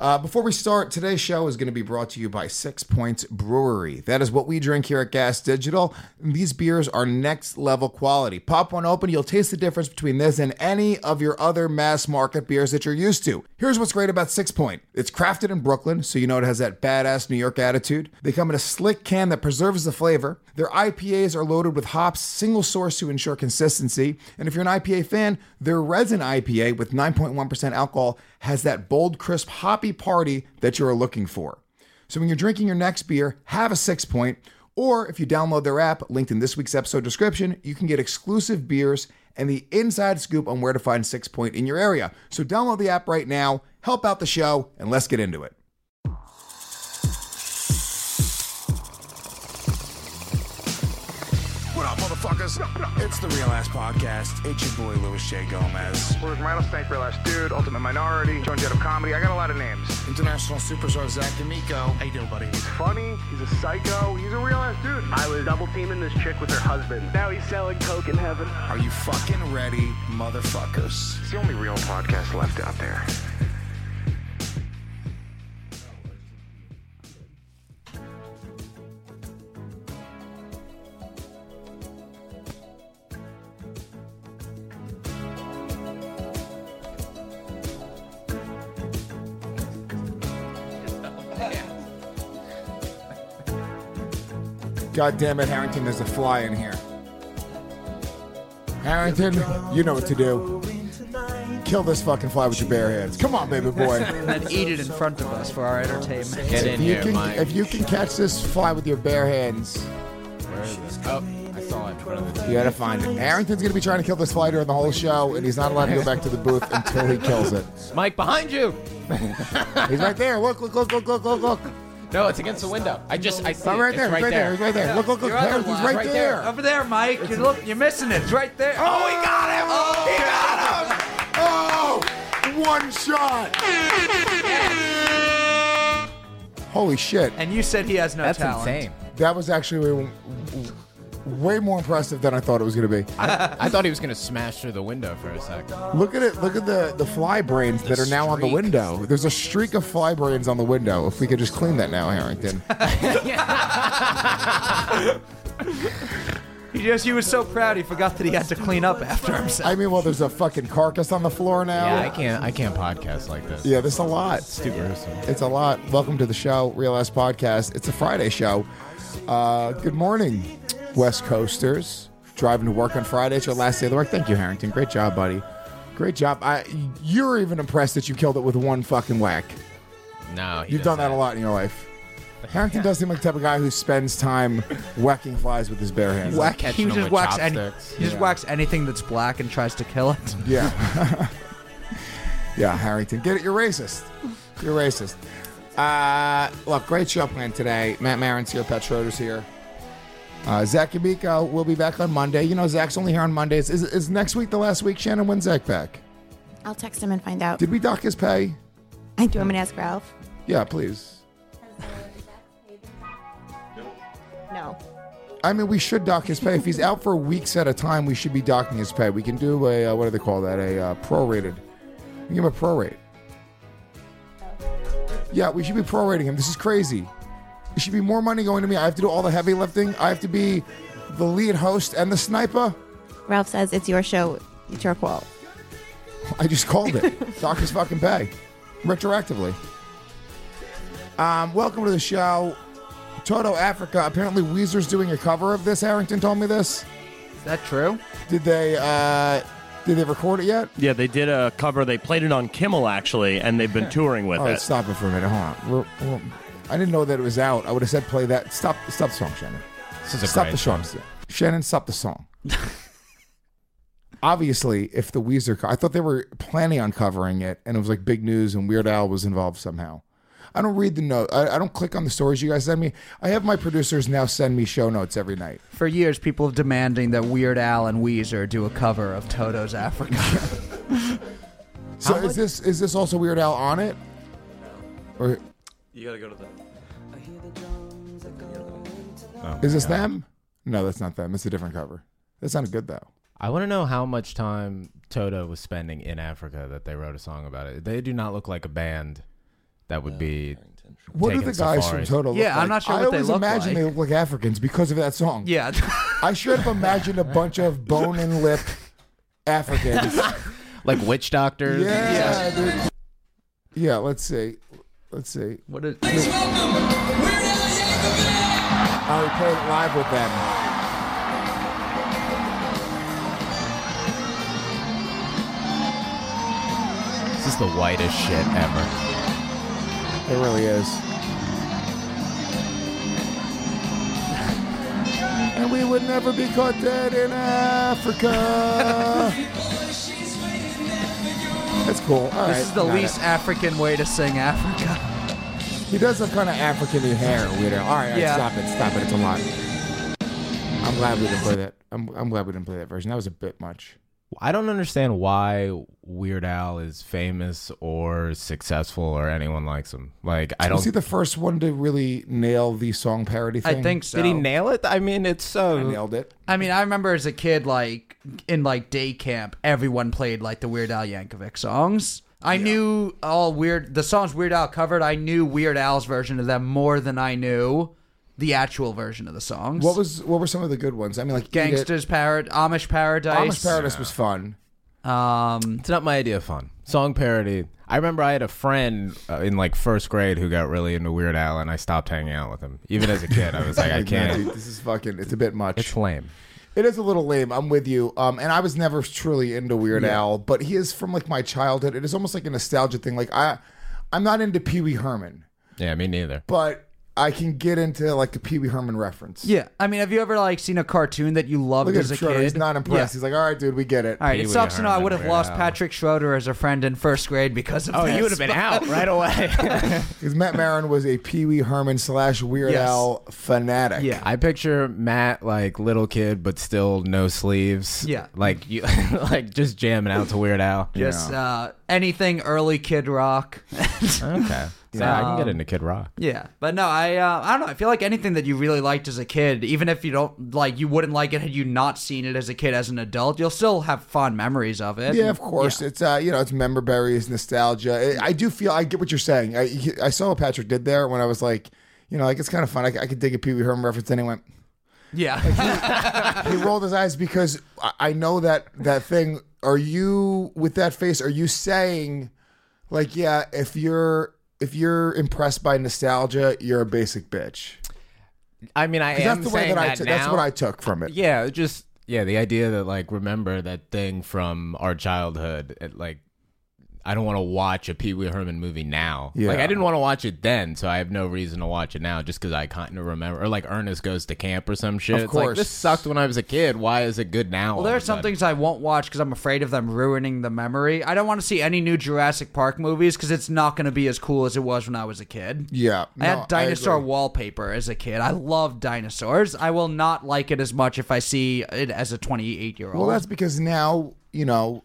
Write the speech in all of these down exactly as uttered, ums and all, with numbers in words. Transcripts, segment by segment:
Uh, before we start, today's show is going to be brought to you by Six Points Brewery. That is what we drink here at Gas Digital. These beers are next level quality. Pop one open, you'll taste the difference between this and any of your other mass market beers that you're used to. Here's what's great about Six Point. It's crafted in Brooklyn, so you know it has that badass New York attitude. They come in a slick can that preserves the flavor. Their I P As are loaded with hops, single source to ensure consistency. And if you're an I P A fan, their resin I P A with nine point one percent alcohol has that bold, crisp, hoppy party that you're looking for. So when you're drinking your next beer, have a Six Point, or if you download their app, linked in this week's episode description, you can get exclusive beers and the inside scoop on where to find Six Point in your area. So download the app right now, help out the show, and let's get into it. What up, motherfuckers? It's the Real Ass Podcast. It's your boy, Louis J. Gomez. Where's Rattlesnake, Real Ass Dude, Ultimate Minority, Joan Jett of Comedy. I got a lot of names. International superstar Zach D'Amico. How you doing, buddy? He's funny, he's a psycho, he's a real ass dude. I was double teaming this chick with her husband. Now he's selling coke in heaven. Are you fucking ready, motherfuckers? It's the only real podcast left out there. God damn it, Harrington, there's a fly in here. Harrington, you know what to do. Kill this fucking fly with your bare hands. Come on, baby boy. And eat it in front of us for our entertainment. Get If in you here, can, Mike. if you can catch this fly with your bare hands, Where is it? Oh, I saw it in front of the you gotta find it. Harrington's gonna be trying to kill this fly during the whole show, and he's not allowed to go back to the booth until he kills it. Mike, behind you! He's right there. Look, look, look, look, look, look, look. No, it's against the window. I just, I see Oh, it. right It's there, right, right there, there. he's right there. Look, look, look. Your other Harrington's one. right, Right there. there. Over there, Mike. You look, you're missing it. It's right there. Oh, he got him! Oh, he got him! Oh, one shot. Holy shit. And you said he has no That's talent. insane. That was actually way, way more impressive than I thought it was going to be. I, I thought he was going to smash through the window for a second. Look at it. Look at the, the fly brains that are now on the streak. window. There's a streak of fly brains on the window. If we could just clean that now, Harrington. He just, he was so proud he forgot that he had to clean up after himself. I mean, well, there's a fucking carcass on the floor now. Yeah, I can't, I can't podcast like this. Yeah, there's a lot. It's too gruesome. It's a lot. Welcome to the show, Real Ass Podcast. It's a Friday show. Uh, good morning, West Coasters. Driving to work on Friday. It's your last day of the work. Thank you, Harrington. Great job, buddy. Great job. I, you're even impressed that you killed it with one fucking whack. No, he You've does done that a lot in your life. Harrington does seem like the type of guy who spends time whacking flies with his bare hands. Whack, catching he them just with whacks any, chopsticks. he just Yeah. whacks anything that's black and tries to kill it. Yeah. Yeah, Harrington. Get it? You're racist. You're racist. Uh, look, great show planned today. Matt Marin's here. Pat Schroeder's here. Uh, Zach D'Amico will be back on Monday. You know, Zach's only here on Mondays. Is, is next week the last week, Shannon? When's Zach back? I'll text him and find out. Did we dock his pay? I do. I'm gonna ask Ralph. Yeah, please. No. I mean, we should dock his pay. If he's out for weeks at a time, we should be docking his pay. We can do a, uh, what do they call that? A uh, prorated. We give him a prorate. Yeah, we should be prorating him. This is crazy. There should be more money going to me. I have to do all the heavy lifting. I have to be the lead host and the sniper. Ralph says it's your show. It's your fault. I just called it. Dock his fucking pay. Retroactively. Um, welcome to the show. Toto Africa. Apparently Weezer's doing a cover of this. Harrington told me this. Is that true? Did they, uh, did they record it yet? Yeah, they did a cover. They played it on Kimmel, actually, and they've been touring with All right, it. stop it for a minute. Hold on. We're, we're, I didn't know that it was out. I would have said play that. Stop Stop the song, Shannon. This is a Stop great the song. Shannon, stop the song. Obviously, if the Weezer... Co- I thought they were planning on covering it, and it was like big news, and Weird Al was involved somehow. I don't read the note. I, I don't click on the stories you guys send me. I have my producers now send me show notes every night. For years, people have demanding that Weird Al and Weezer do a cover of Toto's Africa. So is this is this also Weird Al on it? Or You gotta go to the... is this them? No, that's not them. It's a different cover. That sounded good, though. I want to know how much time Toto was spending in Africa that they wrote a song about it. They do not look like a band that would be. What are taking the guys safaris. from Toto look Yeah, like? I'm not sure I what they always look imagine like. they look like Africans because of that song. Yeah. I should have imagined a bunch of bone and lip Africans. Like witch doctors? Yeah, dude. Yeah, let's see. Let's see. What is? I would play it live with them. This is the whitest shit ever. It really is. And we would never be caught dead in Africa. That's cool. All right. This is the got least it. African way to sing Africa. He does have kind of African-y hair, weirdo. All right, all right, Yeah. stop it, stop it. It's a lot. I'm glad we didn't play that. I'm, I'm glad we didn't play that version. That was a bit much. I don't understand why Weird Al is famous or successful or anyone likes him. Like, I don't. Was he the first one to really nail the song parody thing? I think so. Did he nail it? I mean, it's so. I nailed it. I mean, I remember as a kid, like in like day camp, everyone played like the Weird Al Yankovic songs. I knew all weird the songs Weird Al covered. I knew Weird Al's version of them more than I knew the actual version of the songs. What was what were some of the good ones? I mean, like Eat It. Gangsters Parad Amish Paradise? Amish Paradise was fun. Um, It's not my idea of fun. Song parody. I remember I had a friend uh, in like first grade who got really into Weird Al, and I stopped hanging out with him. Even as a kid, I was like, I Like, man, can't. dude, this is fucking. It's a bit much. It's lame. It is a little lame. I'm with you. Um, and I was never truly into Weird Al, but he is from like my childhood. It is almost like a nostalgia thing. Like I, I'm not into Pee Wee Herman, Yeah, me neither. but I can get into like a Pee Wee Herman reference. yeah. I mean, have you ever like seen a cartoon that you loved Look at as a Schroeder. kid? He's not impressed. Yeah. He's like, all right, dude, we get it. All right, Pee it Wee sucks to know I Herman, would have Weird lost Al. Patrick Schroeder as a friend in first grade because of Oh, this. you would have been out right away. Because Matt Maron was a Pee Wee Herman slash Weird Yes. Al fanatic. Yeah. I picture Matt like little kid, but still no sleeves. Yeah. like you, like just jamming out to Weird Al. Just uh, anything early Kid Rock. Okay. Yeah, I can get into Kid Rock. Yeah, but no, I uh, I don't know. I feel like anything that you really liked as a kid, even if you don't like, you wouldn't like it had you not seen it as a kid. As an adult, you'll still have fond memories of it. Yeah, of course. It's uh, you know, it's member berries, nostalgia. I I do feel I get what you're saying. I I saw what Patrick did there when I was like, you know, like it's kind of fun. I, I could dig a Pee Wee Herman reference, and he went. Yeah, He rolled his eyes because I, I know that that thing. Are you with that face? Are you saying, like, yeah, if you're if you're impressed by nostalgia, you're a basic bitch? I mean, I 'Cause am that's the way saying that I that took. now. That's what I took from it. Yeah, just yeah, the idea that like remember that thing from our childhood. It, like, I don't want to watch a Pee Wee Herman movie now. Yeah. Like, I didn't want to watch it then, so I have no reason to watch it now just because I kind of remember. Or like Ernest Goes to Camp or some shit. Of It's like, course. this sucked when I was a kid. Why is it good now? well, all there of are a some sudden? things I won't watch because I'm afraid of them ruining the memory. I don't want to see any new Jurassic Park movies because it's not going to be as cool as it was when I was a kid. Yeah, I no, had dinosaur agree. wallpaper as a kid. I loved dinosaurs. I will not like it as much if I see it as a twenty-eight year old. Well, that's because now you know.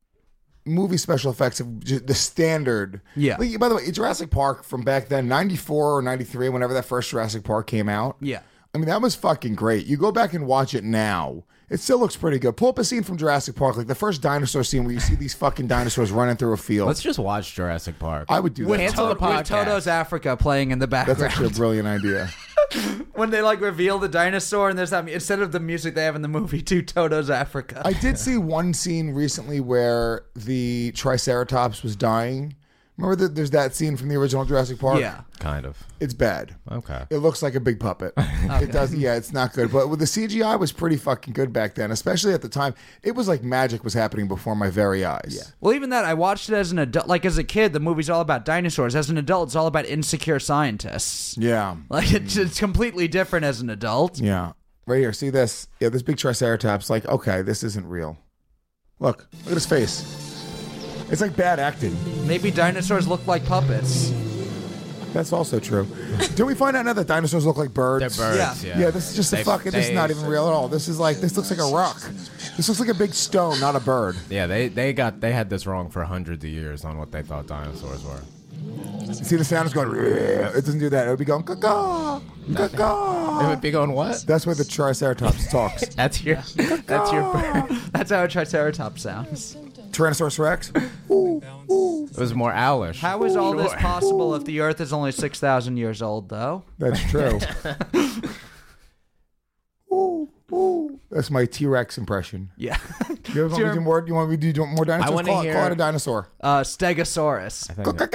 Movie special effects have just the standard. Yeah. Like, by the way, Jurassic Park from back then, ninety-four or ninety-three, whenever that first Jurassic Park came out. Yeah. I mean, that was fucking great. You go back and watch it now. It still looks pretty good. Pull up a scene from Jurassic Park, like the first dinosaur scene where you see these fucking dinosaurs running through a field. Let's just watch Jurassic Park. I would do that. With, Cancel the To- with podcast. Toto's Africa playing in the That's background. actually a brilliant idea. When they like reveal the dinosaur and there's that instead of the music they have in the movie to Toto's Africa. I did see one scene recently where the Triceratops was dying. Remember that there's that scene from the original Jurassic Park? Yeah. kind of. It's bad. Okay. It looks like a big puppet. It does. Yeah, it's not good. But with the C G I was pretty fucking good back then, especially at the time. It was like magic was happening before my very eyes. Yeah. Well, even that, I watched it as an adult. Like, as a kid, the movie's all about dinosaurs. As an adult, it's all about insecure scientists. Yeah. Like, it's, it's completely different as an adult. Yeah. Right here. See this? Yeah, this big Triceratops. Like, okay, this isn't real. Look. Look at his face. It's like bad acting. Maybe dinosaurs look like puppets. That's also true. Did we find out now that dinosaurs look like birds? They're birds, Yeah. yeah. Yeah, this is just a They- fucking. This is they- not even real at all. This is like. This looks like a rock. This looks like a big stone, not a bird. Yeah, they, they got they had this wrong for hundreds of years on what they thought dinosaurs were. See the sound is going. It doesn't do that. It would be going caw It caw. would be going what? That's where the Triceratops talks. That's your that's your bird. That's how a Triceratops sounds. Tyrannosaurus Rex. Ooh, ooh. was more owlish. How is all this possible if the Earth is only six thousand years old, though? That's true. Ooh, ooh. That's my T-Rex impression. Yeah. You want me to do more? You want me to do more dinosaurs? I wanna call, hear- call it a dinosaur. Uh, Stegosaurus. I think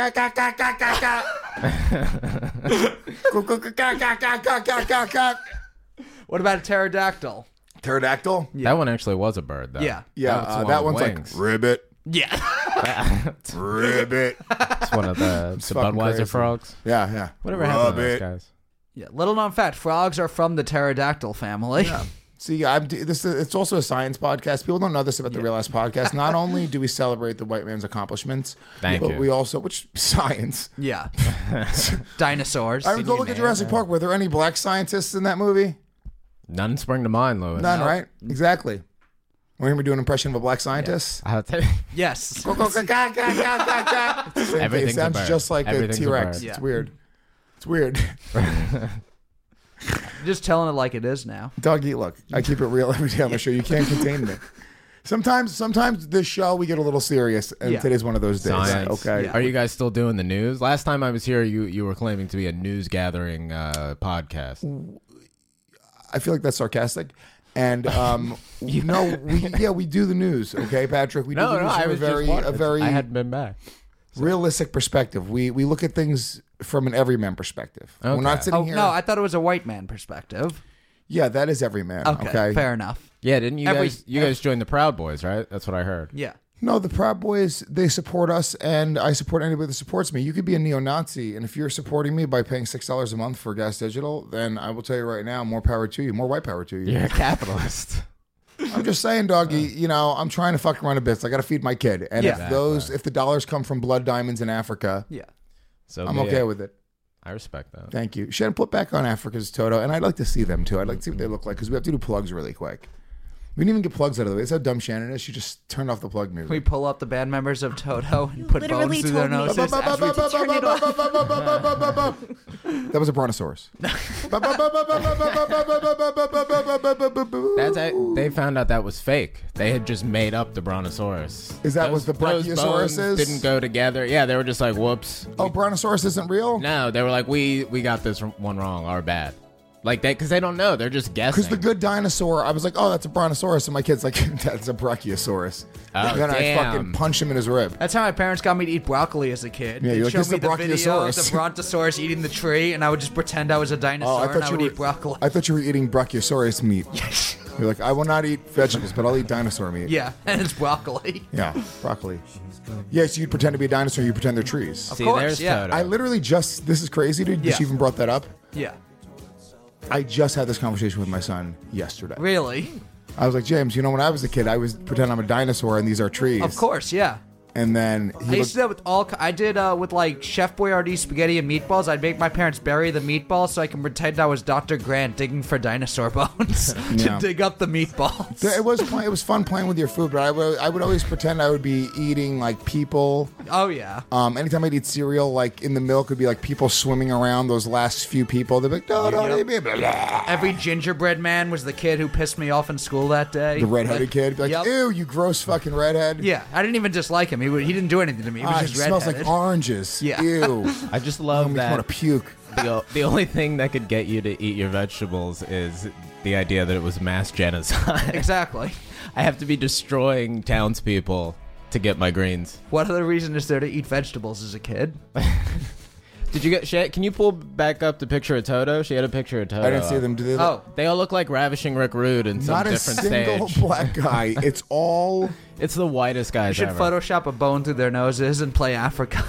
that- What about a pterodactyl? Pterodactyl? That one actually was a bird, though. Yeah. Yeah, That's uh, one that with one's wings. like ribbit, Yeah. ribbit. It's one of the, the fucking Budweiser crazy. frogs. Yeah, yeah. Whatever happened to those Ribbit. guys? Yeah. Little known fact: frogs are from the pterodactyl family. Yeah. See, I'm this. It's also a science podcast. People don't know this about the Real Ass Podcast. Not only do we celebrate the white man's accomplishments, Thank but you. we also, which science. Yeah. Dinosaurs. I mean, go look at Jurassic Park. Were there any black scientists in that movie? None spring to mind, Louis. None, right? Exactly. We're going to do an impression of a black scientist. I'll tell you. Yes. Go, go, go, ga, ga, ga, ga, ga. It's the same thing. It Everything's a sounds bird. just like a Everything's a T-Rex. bird. It's Yeah. weird. It's weird. Just telling it like it is now. Doggy, look, I keep it real every day on the show. You can't contain me. Sometimes, sometimes this show we get a little serious, and Yeah. today's one of those days. Science. Okay. Yeah. Are you guys still doing the news? Last time I was here, you you were claiming to be a news gathering uh, podcast. I feel like that's sarcastic. And um, no, we yeah we do the news. Okay, Patrick, we do No, the no, news I from was a very just a very I hadn't been back. realistic perspective. We we look at things from an everyman perspective. We're Okay. not sitting Oh here. no, I thought it was a white man perspective. yeah, that is everyman. Okay, Okay, fair enough. Yeah, didn't you Every- guys? You guys joined the Proud Boys, right? That's what I heard. Yeah. No, the Proud Boys, they support us, and I support anybody that supports me. You could be a neo-Nazi, and if you're supporting me by paying six dollars a month for Gas Digital, then I will tell you right now, more power to you, more white power to you. You're a capitalist. I'm just saying, doggy, you know, I'm trying to fuck around a bit. So I got to feed my kid. And Yeah. if those, if the dollars come from blood diamonds in Africa, Yeah. So I'm be okay it. with it. I respect that. Thank you. Shannon, put back on Africa's Toto, and I'd like to see them too. I'd like to see what they look like because we have to do plugs really quick. We didn't even get plugs out of the way. That's how dumb Shannon is. She just turned off the plug music. We pull up the band members of Toto and put literally bones through their told me- noses. as we turn it off. That was a brontosaurus. That's a, they found out that was fake. They had just made up the Brontosaurus. Is that Those- what the those Brachiosaurus bones is? Didn't go together. Yeah, they were just like, whoops. Oh, brontosaurus isn't real? No, they were like, we we got this one wrong. Our bad. Like they, because they don't know. They're just guessing. Because the good dinosaur, I was like, oh, that's a brontosaurus. And my kid's like, that's a brachiosaurus. Oh, and then I damn. fucking punched him in his rib. That's how my parents got me to eat broccoli as a kid. Yeah, They'd you're like, show "This me is a the video of brachiosaurus." the brontosaurus eating the tree, and I would just pretend I was a Oh, dinosaur I and thought I you would were. eat broccoli. I thought you were eating brachiosaurus meat. You're like, I will not eat vegetables, but I'll eat dinosaur meat. Yeah, and it's broccoli. Yeah, broccoli. Yeah, so you'd pretend to be a dinosaur, you pretend they're trees. See, course, there's yeah. Toto. I literally just, this is crazy, dude. Yeah. That you even brought that up. Yeah. I just had this conversation with my son yesterday. Really? I was like, James, you know, when I was a kid, I was pretend I'm a dinosaur and these are trees. Of course, yeah. And then I he used to do looked, that with all. I did uh, with like Chef Boyardee spaghetti and meatballs. I'd make my parents bury the meatballs so I can pretend I was Doctor Grant digging for dinosaur bones Yeah. to dig up the meatballs. it was fun, it was fun playing with your food, but I would I would always pretend I would be eating like people. Oh yeah. Um, anytime I'd eat cereal, like in the milk would be like people swimming around. Those last few people, they'd be like, no, don't eat me. Blah, blah. Every gingerbread man was the kid who pissed me off in school that day. The redheaded kid, be like, Yep. ew, you gross fucking redhead. Yeah, I didn't even dislike him. He would, he didn't do anything to me. He was Ah, it just smells redheaded. like oranges. Yeah. Ew. I just I love want that. to puke. the, o- the only thing that could get you to eat your vegetables is the idea that it was mass genocide. Exactly. I have to be destroying townspeople to get my greens. What other reason is there to eat vegetables as a kid? Did you get? Shay, can you pull back up the picture of Toto? She had a picture of Toto. I didn't see up. them. Do they? Oh, They all look like Ravishing Rick Rude in some Not a different single stage. black guy. It's all. It's the whitest guys you should ever. Photoshop a bone through their noses and play Africa.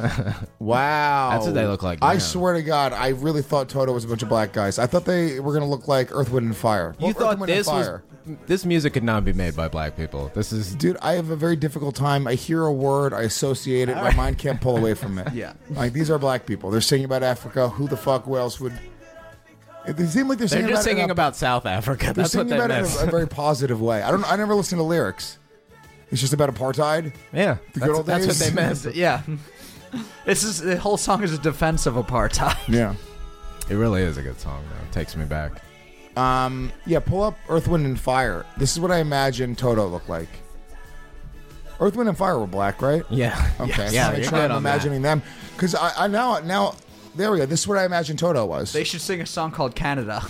Wow. That's what they look like I now. swear to God, I really thought Toto was a bunch of black guys. I thought they were going to look like Earth, Wind, and Fire. You Well, thought Earth, Wind, and this was Fire. this music could not be made by black people. This is Dude, I have a very difficult time. I hear a word, I associate it, my mind can't pull away from it. Yeah. Like, these are black people. They're singing about Africa. Who the fuck else would. They seem like they're they're singing just about it in singing a- about South Africa. They're That's what singing they about it miss. in a, a very positive way. I don't. I never listen to lyrics. It's just about apartheid. Yeah, The that's, good old that's what days. they miss. yeah. This is the whole song is a defense of apartheid. Yeah. It really is a good song, though. It takes me back. Um. Yeah. Pull up Earth, Wind, and Fire. This is what I imagine Toto looked like. Earth, Wind, and Fire were black, right? Yeah. Okay. Yeah, I'm you're sure good I'm on imagining them because I, I now now there we go. This is what I imagine Toto was. They should sing a song called Canada.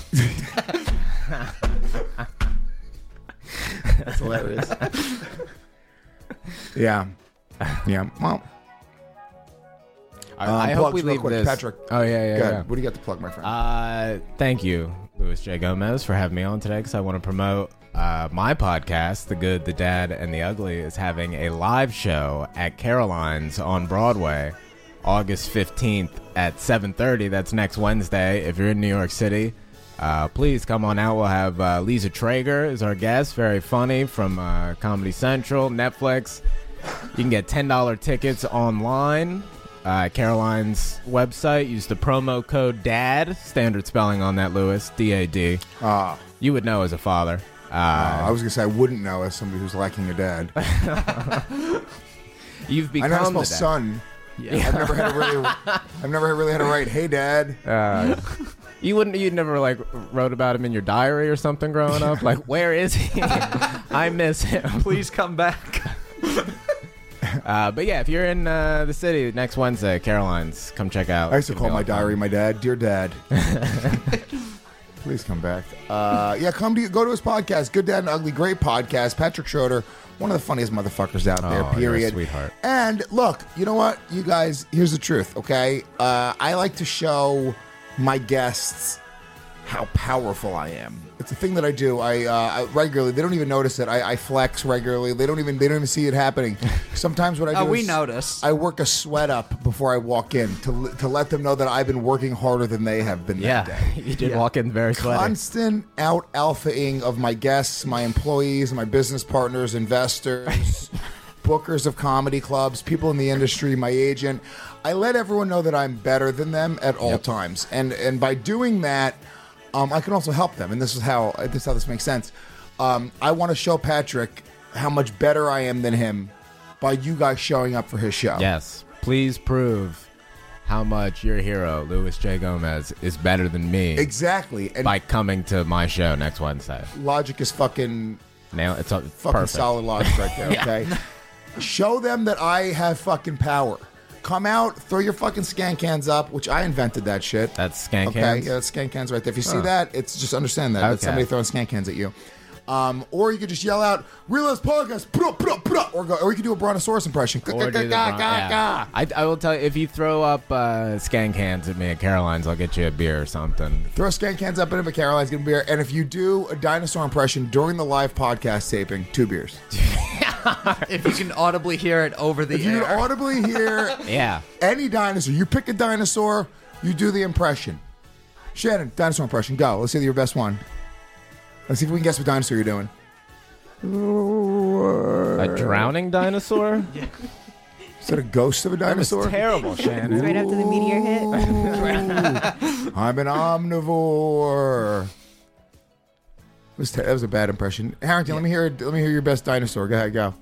That's hilarious. yeah. Yeah. Well. I, Um, I hope plugs we real leave quick. this. Patrick. Oh yeah, yeah, Good. yeah. What do you got to plug, my friend? Uh, thank you, Louis J. Gomez, for having me on today because I want to promote uh, my podcast, The Good, the Dad, and the Ugly, is having a live show at Caroline's on Broadway, August fifteenth at seven thirty. That's next Wednesday. If you're in New York City, uh, please come on out. We'll have uh, Lisa Traeger as our guest, very funny, from uh, Comedy Central, Netflix. You can get ten dollars tickets online. Uh, Caroline's website. Use the promo code DAD, standard spelling on that, Louis, D A D. Ah. You would know as a father. Uh, Uh, I was gonna say I wouldn't know as somebody who's lacking a dad. you've I become know how to spell the dad. son. I've never had a really. I've never really had to write, "Hey, Dad." Uh, you wouldn't. You'd never like wrote about him in your diary or something growing up. Like, where is he? I miss him. Please come back. Uh, but yeah, if you're in uh, the city next Wednesday, Caroline's, come check out. I used to It's call gonna my be a lot of diary fun. my dad. Dear Dad. Please come back. Uh, yeah, come to go to his podcast. Good Dad and Ugly, great podcast. Patrick Schroeder, one of the funniest motherfuckers out there. Oh, you're a period. sweetheart. And look, you know what, you guys? Here's the truth. Okay, uh, I like to show my guests how powerful I am. It's a thing that I do. I, uh, I regularly. They don't even notice it. I, I flex regularly. They don't even. They don't even see it happening. Sometimes what I do. Oh, we is notice. I work a sweat up before I walk in to to let them know that I've been working harder than they have been that day. Yeah, you did Yeah. walk in very sweaty. Constant out alphaing of my guests, my employees, my business partners, investors, bookers of comedy clubs, people in the industry, my agent. I let everyone know that I'm better than them at all times, and and by doing that, um, I can also help them. And this is how this is how this makes sense. Um, I want to show Patrick how much better I am than him by you guys showing up for his show. Yes, please prove how much your hero, Louis J. Gomez, is better than me Exactly. And by coming to my show next Wednesday. logic is fucking Nail it's, a, it's fucking perfect. solid logic right there, okay? Show them that I have fucking power. Come out, throw your fucking scan cans up, which I invented that shit. That's scan okay, cans? yeah, that's scan cans right there. If you see Huh. that, it's just understand that. That's Okay. somebody throwing scan cans at you. Um, or you could just yell out, Realize Podcast, pruh, pruh, pruh, or, go, or you could do a Brontosaurus impression. Or do the Bron- yeah. I, I will tell you, if you throw up uh, scan cans at me at Caroline's, I'll get you a beer or something. Throw scan cans up into Caroline's gonna be here. And if you do a dinosaur impression during the live podcast taping, two beers. If you can audibly hear it over the If you air. can audibly hear Yeah. any dinosaur, you pick a dinosaur, you do the impression. Shannon, dinosaur impression, go. Let's see your best one. Let's see if we can guess what dinosaur you're doing. A drowning dinosaur? Is that a ghost of a That was dinosaur? terrible, Shannon. Right after the meteor hit. I'm an omnivore. That was, te- that was a bad impression. Harrington, let me hear let me hear your best dinosaur. Go ahead, go.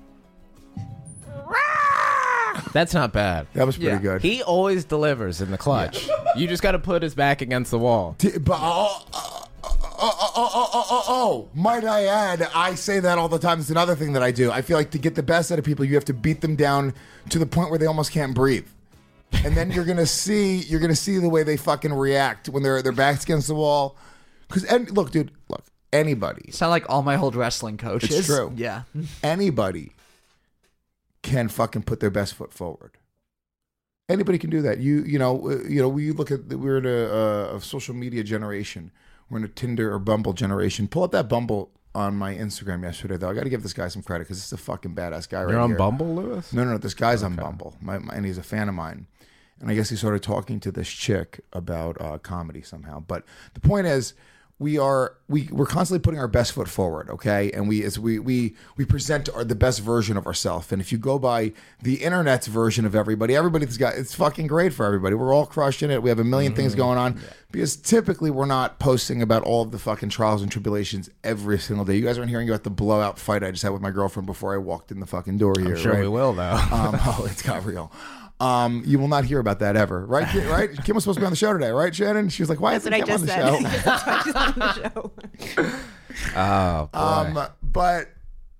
That's not bad. That was pretty Yeah. good. He always delivers in the clutch. You just got to put his back against the wall. T- but, oh, oh, oh, oh, oh, oh, oh, oh, might I add, I say that all the time. It's another thing that I do. I feel like to get the best out of people, you have to beat them down to the point where they almost can't breathe. And then you're gonna see, you're gonna see the way they fucking react when their their backs against the wall. Because and look, dude, look, anybody, Sound like all my old wrestling coaches. It's true. Yeah. anybody can fucking put their best foot forward. Anybody can do that. You you know uh, you know we look at we're in a, a, a social media generation. We're in a Tinder or Bumble generation. Pull up that Bumble on my Instagram yesterday though. I got to give this guy some credit because this is a fucking badass guy right You're on here. Bumble, Lewis? No, no, no. This guy's on Bumble, my, my, and he's a fan of mine. And I guess he started talking to this chick about uh, comedy somehow. But the point is, we are we we're constantly putting our best foot forward, okay? And we as we we we present our, the best version of ourselves. And if you go by the internet's version of everybody, everybody's got it's fucking great for everybody. We're all crushing it. We have a 1000000 Mm-hmm. things going on because typically we're not posting about all of the fucking trials and tribulations every single day. You guys aren't hearing about the blowout fight I just had with my girlfriend before I walked in the fucking door here. I'm sure right? we will, though. Um, oh, it's got real. Um, you will not hear about that ever, right? Kim, right? Kim was supposed to be on the show today, right, Shannon? She was like, "Why That's isn't what I Kim on just the said. show?" That's why she's on the show. Oh, boy. Um, but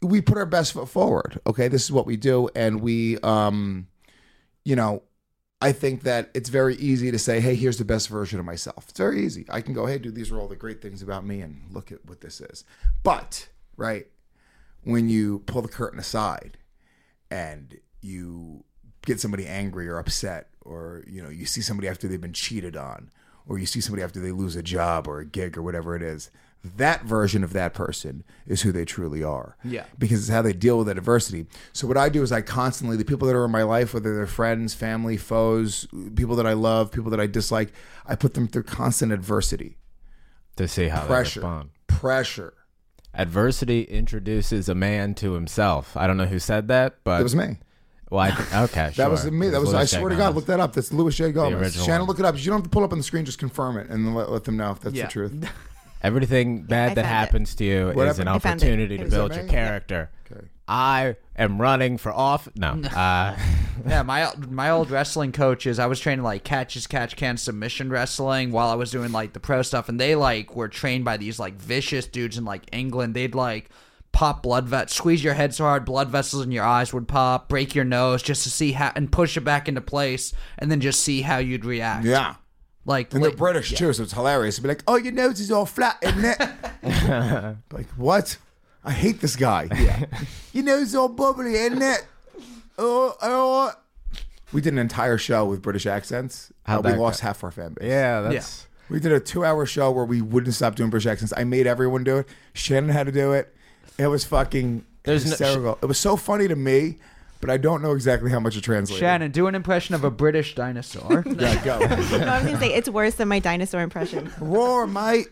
we put our best foot forward. Okay, this is what we do, and we, um, you know, I think that it's very easy to say, hey, here's the best version of myself. It's very easy. I can go, hey, dude, these are all the great things about me, and look at what this is. But, right, when you pull the curtain aside and you get somebody angry or upset, or, you know, you see somebody after they've been cheated on, or you see somebody after they lose a job or a gig or whatever it is, that version of that person is who they truly are. Yeah. Because it's how they deal with that adversity. So what I do is I constantly, the people that are in my life, whether they're friends, family, foes, people that I love, people that I dislike, I put them through constant adversity. To see how Pressure. they respond. Pressure. Adversity introduces a man to himself. I don't know who said that, but It was me. Well, I th- okay, sure. That was me. That It was, Louis I J. swear to Gomez. God, look that up. That's Louis J. Gomez. original Shannon, one. look it up. You don't have to pull it up on the screen, just confirm it and let, let them know if that's Yeah. the truth. Everything bad I that found it. happens to you What is an happened? I found it. opportunity It to was build okay. your character. Okay. I am running for off. No. Uh, Yeah, my my old wrestling coaches, I was training like catch as catch can submission wrestling while I was doing like the pro stuff, and they like were trained by these like vicious dudes in like England. They'd like pop blood vet, squeeze your head so hard, blood vessels in your eyes would pop, break your nose just to see how, and push it back into place, and then just see how you'd react. Yeah. Like, And like they're British too, so it's hilarious. They'd be like, oh, your nose is all flat, isn't it? Like, what? I hate this guy. Yeah. Your nose is all bubbly, isn't it? Oh, oh. We did an entire show with British accents. Uh, How'd we that lost go? half our fan base. yeah, that's. We did a two-hour show where we wouldn't stop doing British accents. I made everyone do it. Shannon had to do it. It was fucking There's no- hysterical. it was so funny to me, but I don't know exactly how much it translated. Shannon, do an impression of a British dinosaur. Yeah, go. No, I was gonna say it's worse than my dinosaur impression. Roar, mate.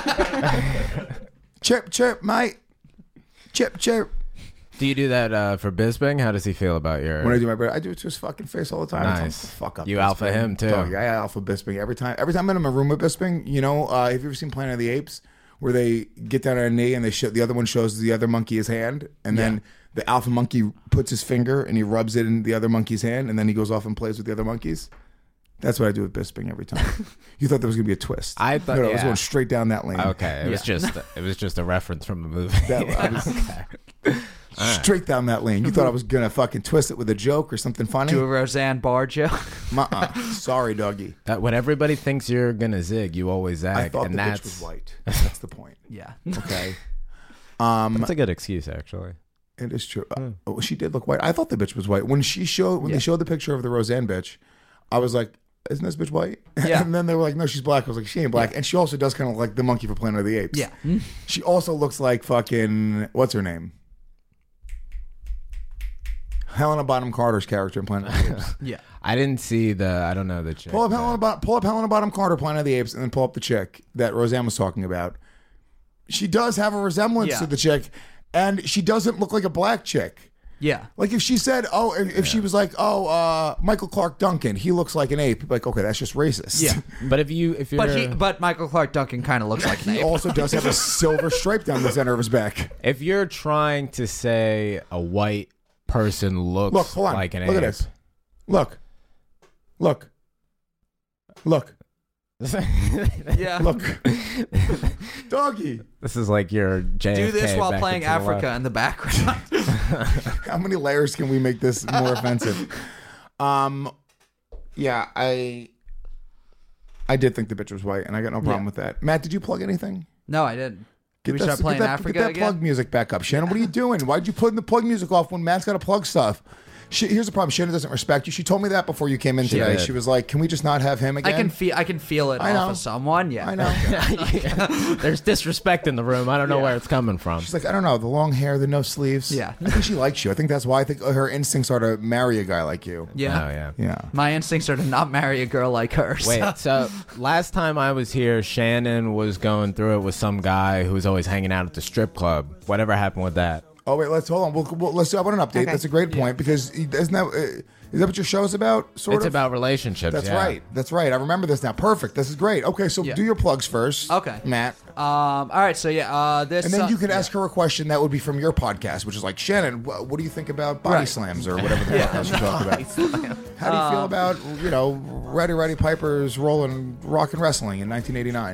Chirp, chirp, mate. Chirp, chirp. Do you do that uh, for Bisping? How does he feel about your? When I do my brother, I do it to his fucking face all the time. I tell him, Nice. Fuck up. You Bisping. alpha him, too. Dog, I alpha Bisping every time. Every time I'm in a room with Bisping, you know, uh, have you ever seen Planet of the Apes, where they get down on a knee and they show the other one shows the other monkey his hand, and then the alpha monkey puts his finger and he rubs it in the other monkey's hand, and then he goes off and plays with the other monkeys. That's what I do with Bisping every time. You thought there was gonna be a twist. I thought- no, no, I was yeah. going straight down that lane. Okay, it was Yeah. just it was just a reference from a movie. That- I was- Straight down that lane. You thought I was gonna fucking twist it with a joke or something funny? Do a Roseanne Barr joke. Uh-uh. Sorry, doggy. That when everybody thinks you're gonna zig, you always zag, I thought and the that's bitch was white. That's the point. Yeah. Okay. Um, that's a good excuse, actually. it is true. Uh, oh, she did look white. I thought the bitch was white when she showed when Yeah. they showed the picture of the Roseanne bitch. I was like, "Isn't this bitch white?" Yeah. And then they were like, "No, she's black." I was like, "She ain't black." And she also does kind of like the monkey for Planet of the Apes. Yeah. She also looks like fucking what's her name? Helena Bonham Carter's character in Planet of the Apes. Yeah. I didn't see the. I don't know the chick. Pull up that- Helena, Bon- pull up Helena Bonham Carter, Planet of the Apes, and then pull up the chick that Roseanne was talking about. She does have a resemblance Yeah. to the chick, and she doesn't look like a black chick. Yeah. Like if she said, "Oh," if, if she was like, "Oh, uh, Michael Clark Duncan, he looks like an ape," like, okay, that's just racist. Yeah. But if you if you're But he, but Michael Clark Duncan kind of looks like an He ape. also does have a silver stripe down the center of his back. if you're trying to say a white person looks Look, hold on. like an Look ape, at this. Look. Look. Look. Yeah. Look. Doggy. this is like your J F K Do this while back playing into the Africa left. in the background. How many layers can we make this more offensive? Um, yeah, I, I did think the bitch was white, and I got no problem Yeah. with that. Matt, did you plug anything? No, I didn't. Did we that- start playing get that, Africa get that again? plug music back up. Shannon, what are you doing? Why'd you put the plug music off when Matt's got to plug stuff? She, here's the problem. Shannon doesn't respect you. She told me that before you came in today. did. She was like, "Can we just not have him again?" I can feel. I can feel it I off know. of someone. Yeah. I know. There's disrespect in the room. I don't know where it's coming from. She's like, I don't know, the long hair, the no sleeves. Yeah. I think she likes you. I think that's why I think her instincts are to marry a guy like you. Yeah. Oh yeah. Yeah. My instincts are to not marry a girl like her. so- Wait, so last time I was here, Shannon was going through it with some guy who was always hanging out at the strip club. Whatever happened with that? Oh wait, let's hold on. We'll, we'll, let's. I want an update. Okay. That's a great point because isn't that uh, is that what your show is about? Sort It's of. about relationships. That's yeah. right. That's right. I remember this now. Perfect. This is great. Okay, so Yeah. do your plugs first. Okay. Matt. Um. All right. So yeah. Uh. This. And then uh, you can yeah. ask her a question that would be from your podcast, which is like, Shannon, wh- what do you think about body Right. slams or whatever the fuck else you talk about? How do you Um, feel about, you know, Roddy Roddy Piper's role in rock and wrestling in nineteen eighty-nine?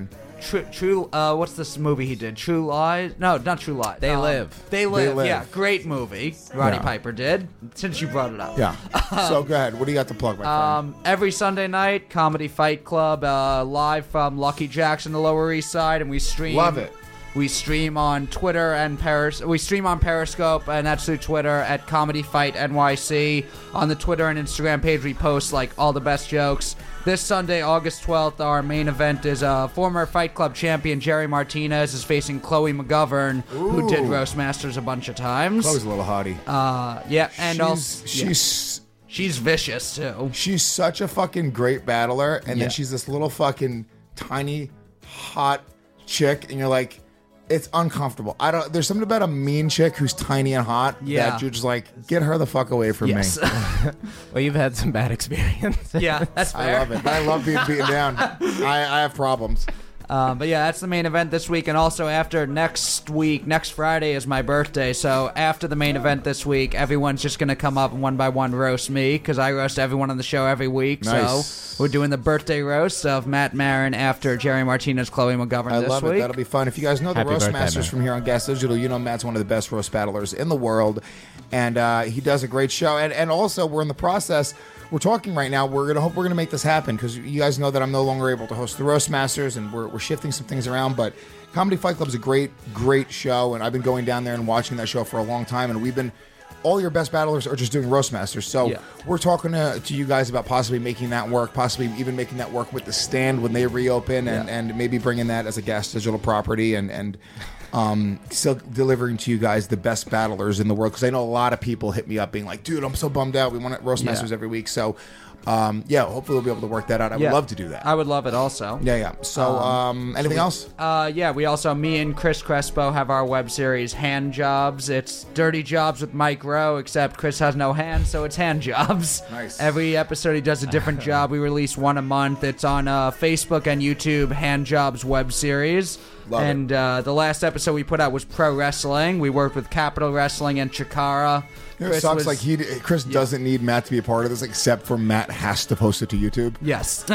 True, True. Uh, what's this movie he did? True Lies? No, not True Lies. They Um, Live. They live. Live. Yeah, great movie. Roddy Yeah. Piper did. Since you brought it up. Yeah. So go ahead. What do you got to plug, my friend? Um, every Sunday night, Comedy Fight Club, uh, live from Lucky Jack's on the Lower East Side, and we stream. Love it. We stream on Twitter and Peris. We stream on Periscope, and that's through Twitter at Comedy Fight N Y C. On the Twitter and Instagram page, we post like all the best jokes. This Sunday, August twelfth, our main event is uh, former Fight Club champion Jerry Martinez is facing Chloe McGovern, who did Ooh. Roast Masters a bunch of times. Chloe's a little hottie. Uh, yeah, and she's, also yeah. she's she's vicious too. she's such a fucking great battler, and Yeah. then she's this little fucking tiny, hot chick, and you're like, it's uncomfortable. I don't. There's something about a mean chick who's tiny and hot Yeah. that you're just like, get her the fuck away from Yes. me. Well, you've had some bad experience. Yeah, that's fair. I love it. I love being beaten down. I, I have problems. Um, but yeah, that's the main event this week, and also after next week, next Friday is my birthday. So after the main event this week, everyone's just gonna come up and one by one roast me because I roast everyone on the show every week. Nice. So we're doing the birthday roast of Matt Marin after Jerry Martinez, Chloe McGovern I this love week. it. That'll be fun. If you guys know the Happy Roast birthday, Masters man. from here on Gas Digital, you know Matt's one of the best roast battlers in the world, and uh, he does a great show. And and also, we're in the process. We're talking right now. We're gonna hope we're gonna make this happen because you guys know that I'm no longer able to host the Roast Masters, and we're we're shifting some things around. But Comedy Fight Club is a great, great show, and I've been going down there and watching that show for a long time. And we've been all your best battlers are just doing Roast Masters. So Yeah. we're talking to, to you guys about possibly making that work, possibly even making that work with the stand when they reopen, and, Yeah. and maybe bringing that as a Gas Digital property, and and um, still delivering to you guys the best battlers in the world. Because I know a lot of people hit me up being like, dude, I'm so bummed out. We want Roast Yeah. Masters every week. So um, yeah, hopefully we'll be able to work that out. I Yeah. would love to do that. I would love it also. yeah, yeah. So um, anything else? Uh, yeah, we also, me and Chris Crespo have our web series, Hand Jobs. It's Dirty Jobs with Mike Rowe, except Chris has no hands, so it's Hand Jobs. Nice. Every episode he does a different job. We release one a month. It's on uh, Facebook and YouTube, Hand Jobs web series. Love it. and uh, the last episode we put out was pro wrestling. We worked with Capital Wrestling and Chikara. You know, it Chris sucks. was- Like he, Chris doesn't need Matt to be a part of this, except for Matt has to post it to YouTube. Yes.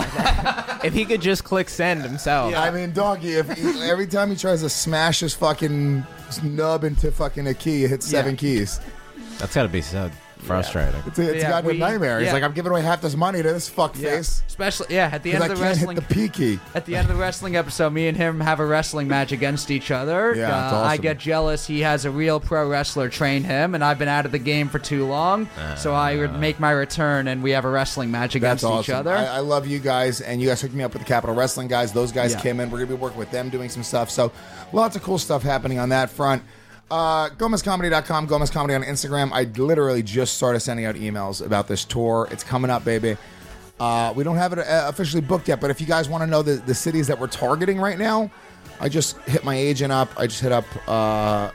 If he could just click send himself. I mean, doggy, if he, every time he tries to smash his fucking nub into fucking a key, it hits seven Yeah. keys. That's got to be so frustrating. It's a, it's Yeah, a goddamn we- nightmare. He's yeah. like, I'm giving away half this money to this fuck Yeah. face Especially, yeah, at the end because I of the can't wrestling. hit the P key. At the end of the wrestling episode, me and him have a wrestling match against each other. Yeah, uh, it's I awesome. get jealous. He has a real pro wrestler train him, and I've been out of the game for too long. so I would make my return, and we have a wrestling match That's against awesome. each other. I, I love you guys, and you guys hooked me up with the Capital Wrestling guys. Those guys Yeah. came in. We're gonna be working with them, doing some stuff. So, lots of cool stuff happening on that front. Uh, Gomez Comedy dot com, Gomez Comedy on Instagram. I literally just started sending out emails about this tour. It's coming up, baby. Uh, we don't have it uh, officially booked yet, but if you guys want to know the, the cities that we're targeting right now, I just hit my agent up. I just hit up uh,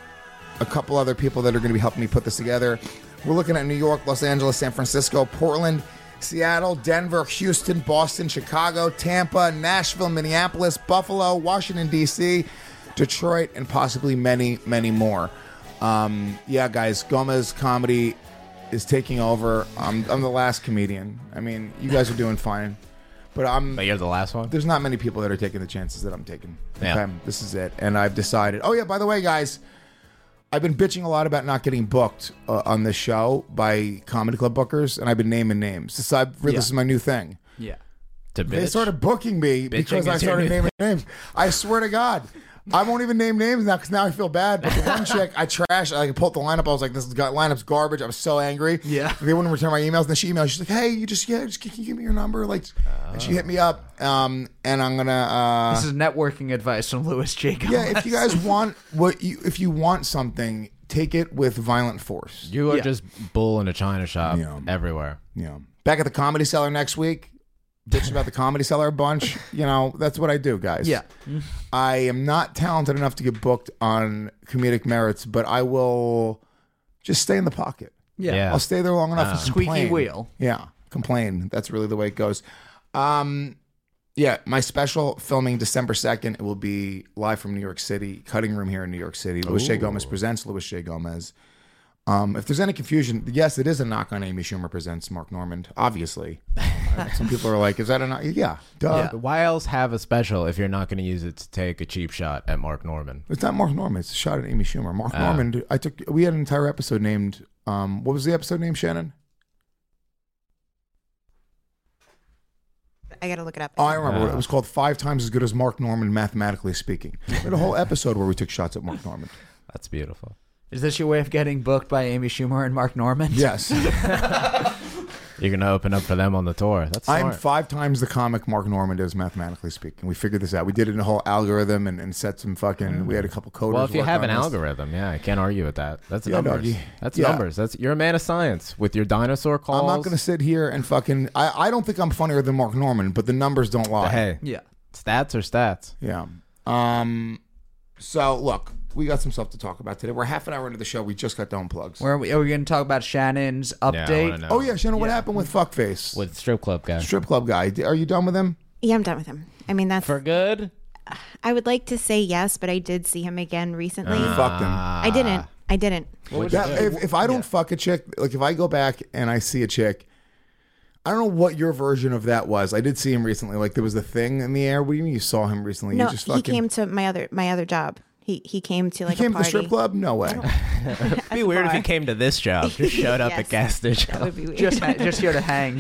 a couple other people that are going to be helping me put this together. We're looking at New York, Los Angeles, San Francisco, Portland, Seattle, Denver, Houston, Boston, Chicago, Tampa, Nashville, Minneapolis, Buffalo, Washington, D C, Detroit, and possibly many, many more. Um, yeah, guys, Gomez Comedy is taking over. I'm, I'm the last comedian. I mean, you guys are doing fine, but I'm. But you're the last one? There's not many people that are taking the chances that I'm taking. Yeah. Okay, this is it, and I've decided. Oh yeah, by the way, guys, I've been bitching a lot about not getting booked uh, on this show by comedy club bookers, and I've been naming names. This, I've, this Yeah. is my new thing. yeah. To They bitch? started booking me because I is your started new naming names. I swear to God. I won't even name names now because now I feel bad. But the one chick, I trashed. I pulled the lineup. I was like, "This got lineup's garbage." I was so angry. Yeah. They wouldn't return my emails. And then she emailed. She's like, "Hey, you just yeah, just can you give me your number?" Like, and she hit me up. Um, and I'm gonna. Uh, This is networking advice from Louis Jacob. yeah, if you guys want what you, if you want something, take it with violent force. You are Yeah. just bull in a china shop Yeah. everywhere. Yeah. Back at the Comedy Cellar next week. Bitch about the Comedy Cellar a bunch. You know, that's what I do, guys. Yeah. I am not talented enough to get booked on comedic merits, but I will just stay in the pocket. Yeah. Yeah. I'll stay there long enough to Squeaky complain. wheel. Yeah, complain. That's really the way it goes. Um, yeah, my special filming December second. It will be live from New York City, Cutting Room here in New York City. Louis J. Gomez presents Louis J. Gomez. Um, if there's any confusion, yes, it is a knock on Amy Schumer Presents Mark Normand, obviously. Uh, some people are like, is that a knock? Yeah, duh. Yeah. Why else have a special if you're not going to use it to take a cheap shot at Mark Normand? It's not Mark Normand. It's a shot at Amy Schumer. Mark Oh. Normand, I took, we had an entire episode named, um, what was the episode name, Shannon? I gotta look it up. Oh, I remember. Uh. It was called Five Times as Good as Mark Normand, Mathematically Speaking. We had a whole episode where we took shots at Mark Normand. That's beautiful. Is this your way of getting booked by Amy Schumer and Mark Normand? Yes. You're going to open up for them on the tour. That's smart. I'm five times the comic Mark Normand is, mathematically speaking. We figured this out. We did it in a whole algorithm and, and set some fucking. We had a couple coders. Well, if you work have an on this. algorithm, yeah, I can't argue with that. That's Yeah, numbers. doggy. That's Yeah. numbers. That's you're a man of science with your dinosaur calls. I'm not going to sit here and fucking. I, I don't think I'm funnier than Mark Normand, but the numbers don't lie. Hey, Yeah. stats are stats. Yeah. Um. So look, we got some stuff to talk about today. We're half an hour into the show. We just got dome plugs. Where are we, are we going to talk about Shannon's Yeah, I update? wanna know. Oh yeah, Shannon. What Yeah. happened with Fuckface? With strip club guy. Strip club guy. Are you done with him? Yeah, I'm done with him. I mean, that's. For good? I would like to say yes, but I did see him again recently. You fucked him. I didn't. I didn't. That- if, if I don't fuck a chick, like if I go back and I see a chick, I don't know what your version of that was. I did see him recently. Like there was a thing in the air. What do you mean you saw him recently? No, you just he fucking, came to my other my other job. He he came to He like came a to the party. strip club? No way. It'd be weird if he came to this job. Just showed up Yes. at gas station. That would be weird. Just, just here to hang.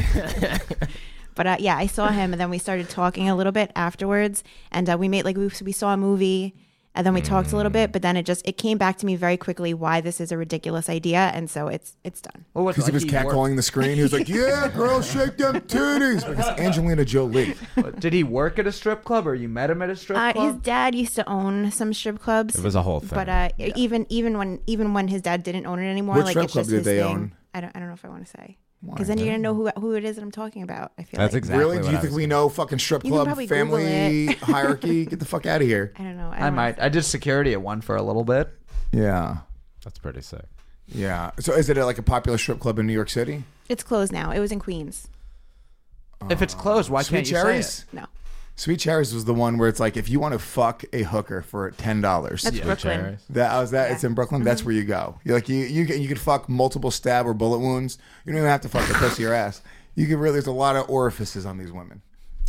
But uh, yeah, I saw him, and then we started talking a little bit afterwards, and uh, we made like we we saw a movie, and then we talked a little bit, but then it just it came back to me very quickly why this is a ridiculous idea, and so it's it's done. Well, what, Because he like was worked- catcalling the screen. He was like, yeah, girl, shake them titties. Because Angelina Jolie. Did he work at a strip club, or you met him at a strip Uh, club? his dad used to own some strip clubs. It was a whole thing. But uh, even even when even when his dad didn't own it anymore, What like strip it's club just did his they thing. own? I don't I don't know if I want to say because then you're gonna know who who it is that I'm talking about. I feel That's like. exactly Really? what Do you I think was we know fucking strip You can club probably Google family it. hierarchy? Get the fuck out of here. I don't know. I, I don't might. I did security at one for a little bit. Yeah. That's pretty sick. Yeah. So is it like a popular strip club in New York City? It's closed now. It was in Queens. If it's closed, why Sweet can't you Cherries? say it? No, Sweet Cherries was the one where it's like if you want to fuck a hooker for ten dollars. that's Brooklyn. Cherries. That I was that. It's in Brooklyn. That's Mm-hmm. where you go. You're like you you can you could fuck multiple stab or bullet wounds. You don't even have to fuck the pussy or ass. You can really. There's a lot of orifices on these women.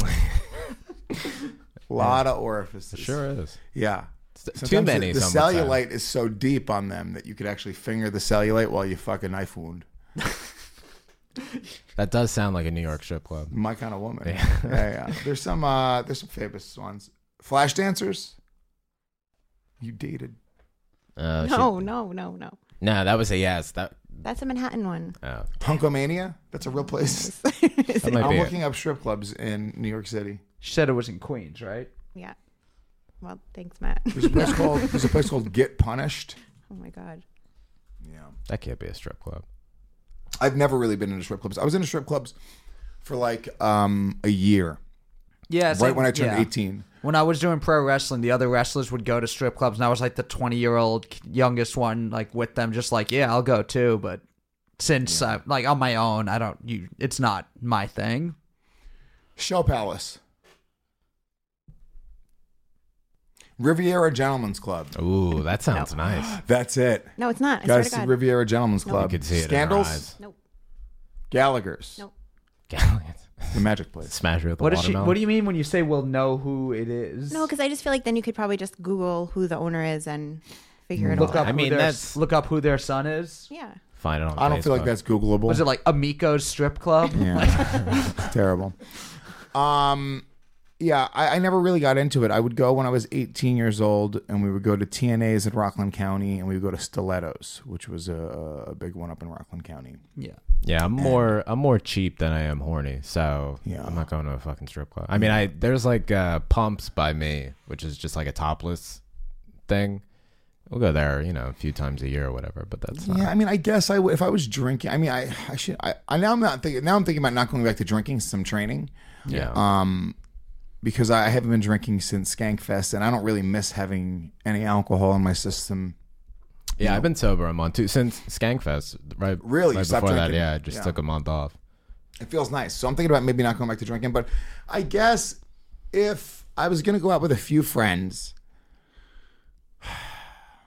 A lot of orifices. Sure is. Yeah. Too Sometimes many, The, the some would say. cellulite is so deep on them that you could actually finger the cellulite while you fuck a knife wound. That does sound like a New York strip club. My kind of woman. Yeah. yeah, yeah. There's some. Uh, there's some famous ones. Flash dancers. You dated. Uh, she- No, no, no, no. no, that was a yes. That That's a Manhattan one. oh. Punkomania. That's a real place. That might I'm be it. looking up strip clubs in New York City. She said it was in Queens, right? Yeah. Well, thanks, Matt. There's a place called. There's a place called Get Punished. Oh my God. Yeah. That can't be a strip club. I've never really been into strip clubs. I was into strip clubs for like um, a year, Yeah. right when I turned yeah. eighteen. When I was doing pro wrestling, the other wrestlers would go to strip clubs, and I was like the twenty-year-old youngest one, like with them, just like, yeah, I'll go too. But since I like on my own, I don't. You, it's not my thing. Show Palace. Riviera Gentlemen's Club. Ooh, that sounds nice. That's it. No, it's not. I swear Guys, to God. Riviera Gentlemen's Club. You could see it Scandals. in her eyes. Nope. Gallagher's. Nope. The Magic Place. Smash her with the What does she? watermelon. What do you mean when you say we'll know who it is? No, because I just feel like then you could probably just Google who the owner is and figure it look all up. out. I mean, who their, that's- look up who their son is. Yeah. Find it on I don't feel like Facebook. that's Googleable. Was it like Amico's strip club? Yeah. It's terrible. Um, yeah, I, I never really got into it. I would go when I was eighteen years old, and we would go to T N A's in Rockland County, and we would go to Stilettos, which was a, a big one up in Rockland County. Yeah. Yeah, I'm more I'm more cheap than I am horny, so Yeah. I'm not going to a fucking strip club. I mean, I there's like uh, Pumps by me, which is just like a topless thing. We'll go there, you know, a few times a year or whatever, but that's not. Yeah, I mean, I guess I would if I was drinking. I mean, I I should. I, I now I'm not thinking. Now I'm thinking about not going back to drinking since I'm training. Yeah. Um, because I haven't been drinking since Skankfest, and I don't really miss having any alcohol in my system. yeah, I've been sober a month too since Skankfest. Right. Really? You Right stopped before that, drinking? yeah, I just Yeah. took a month off. It feels nice. So I'm thinking about maybe not going back to drinking. But I guess if I was going to go out with a few friends,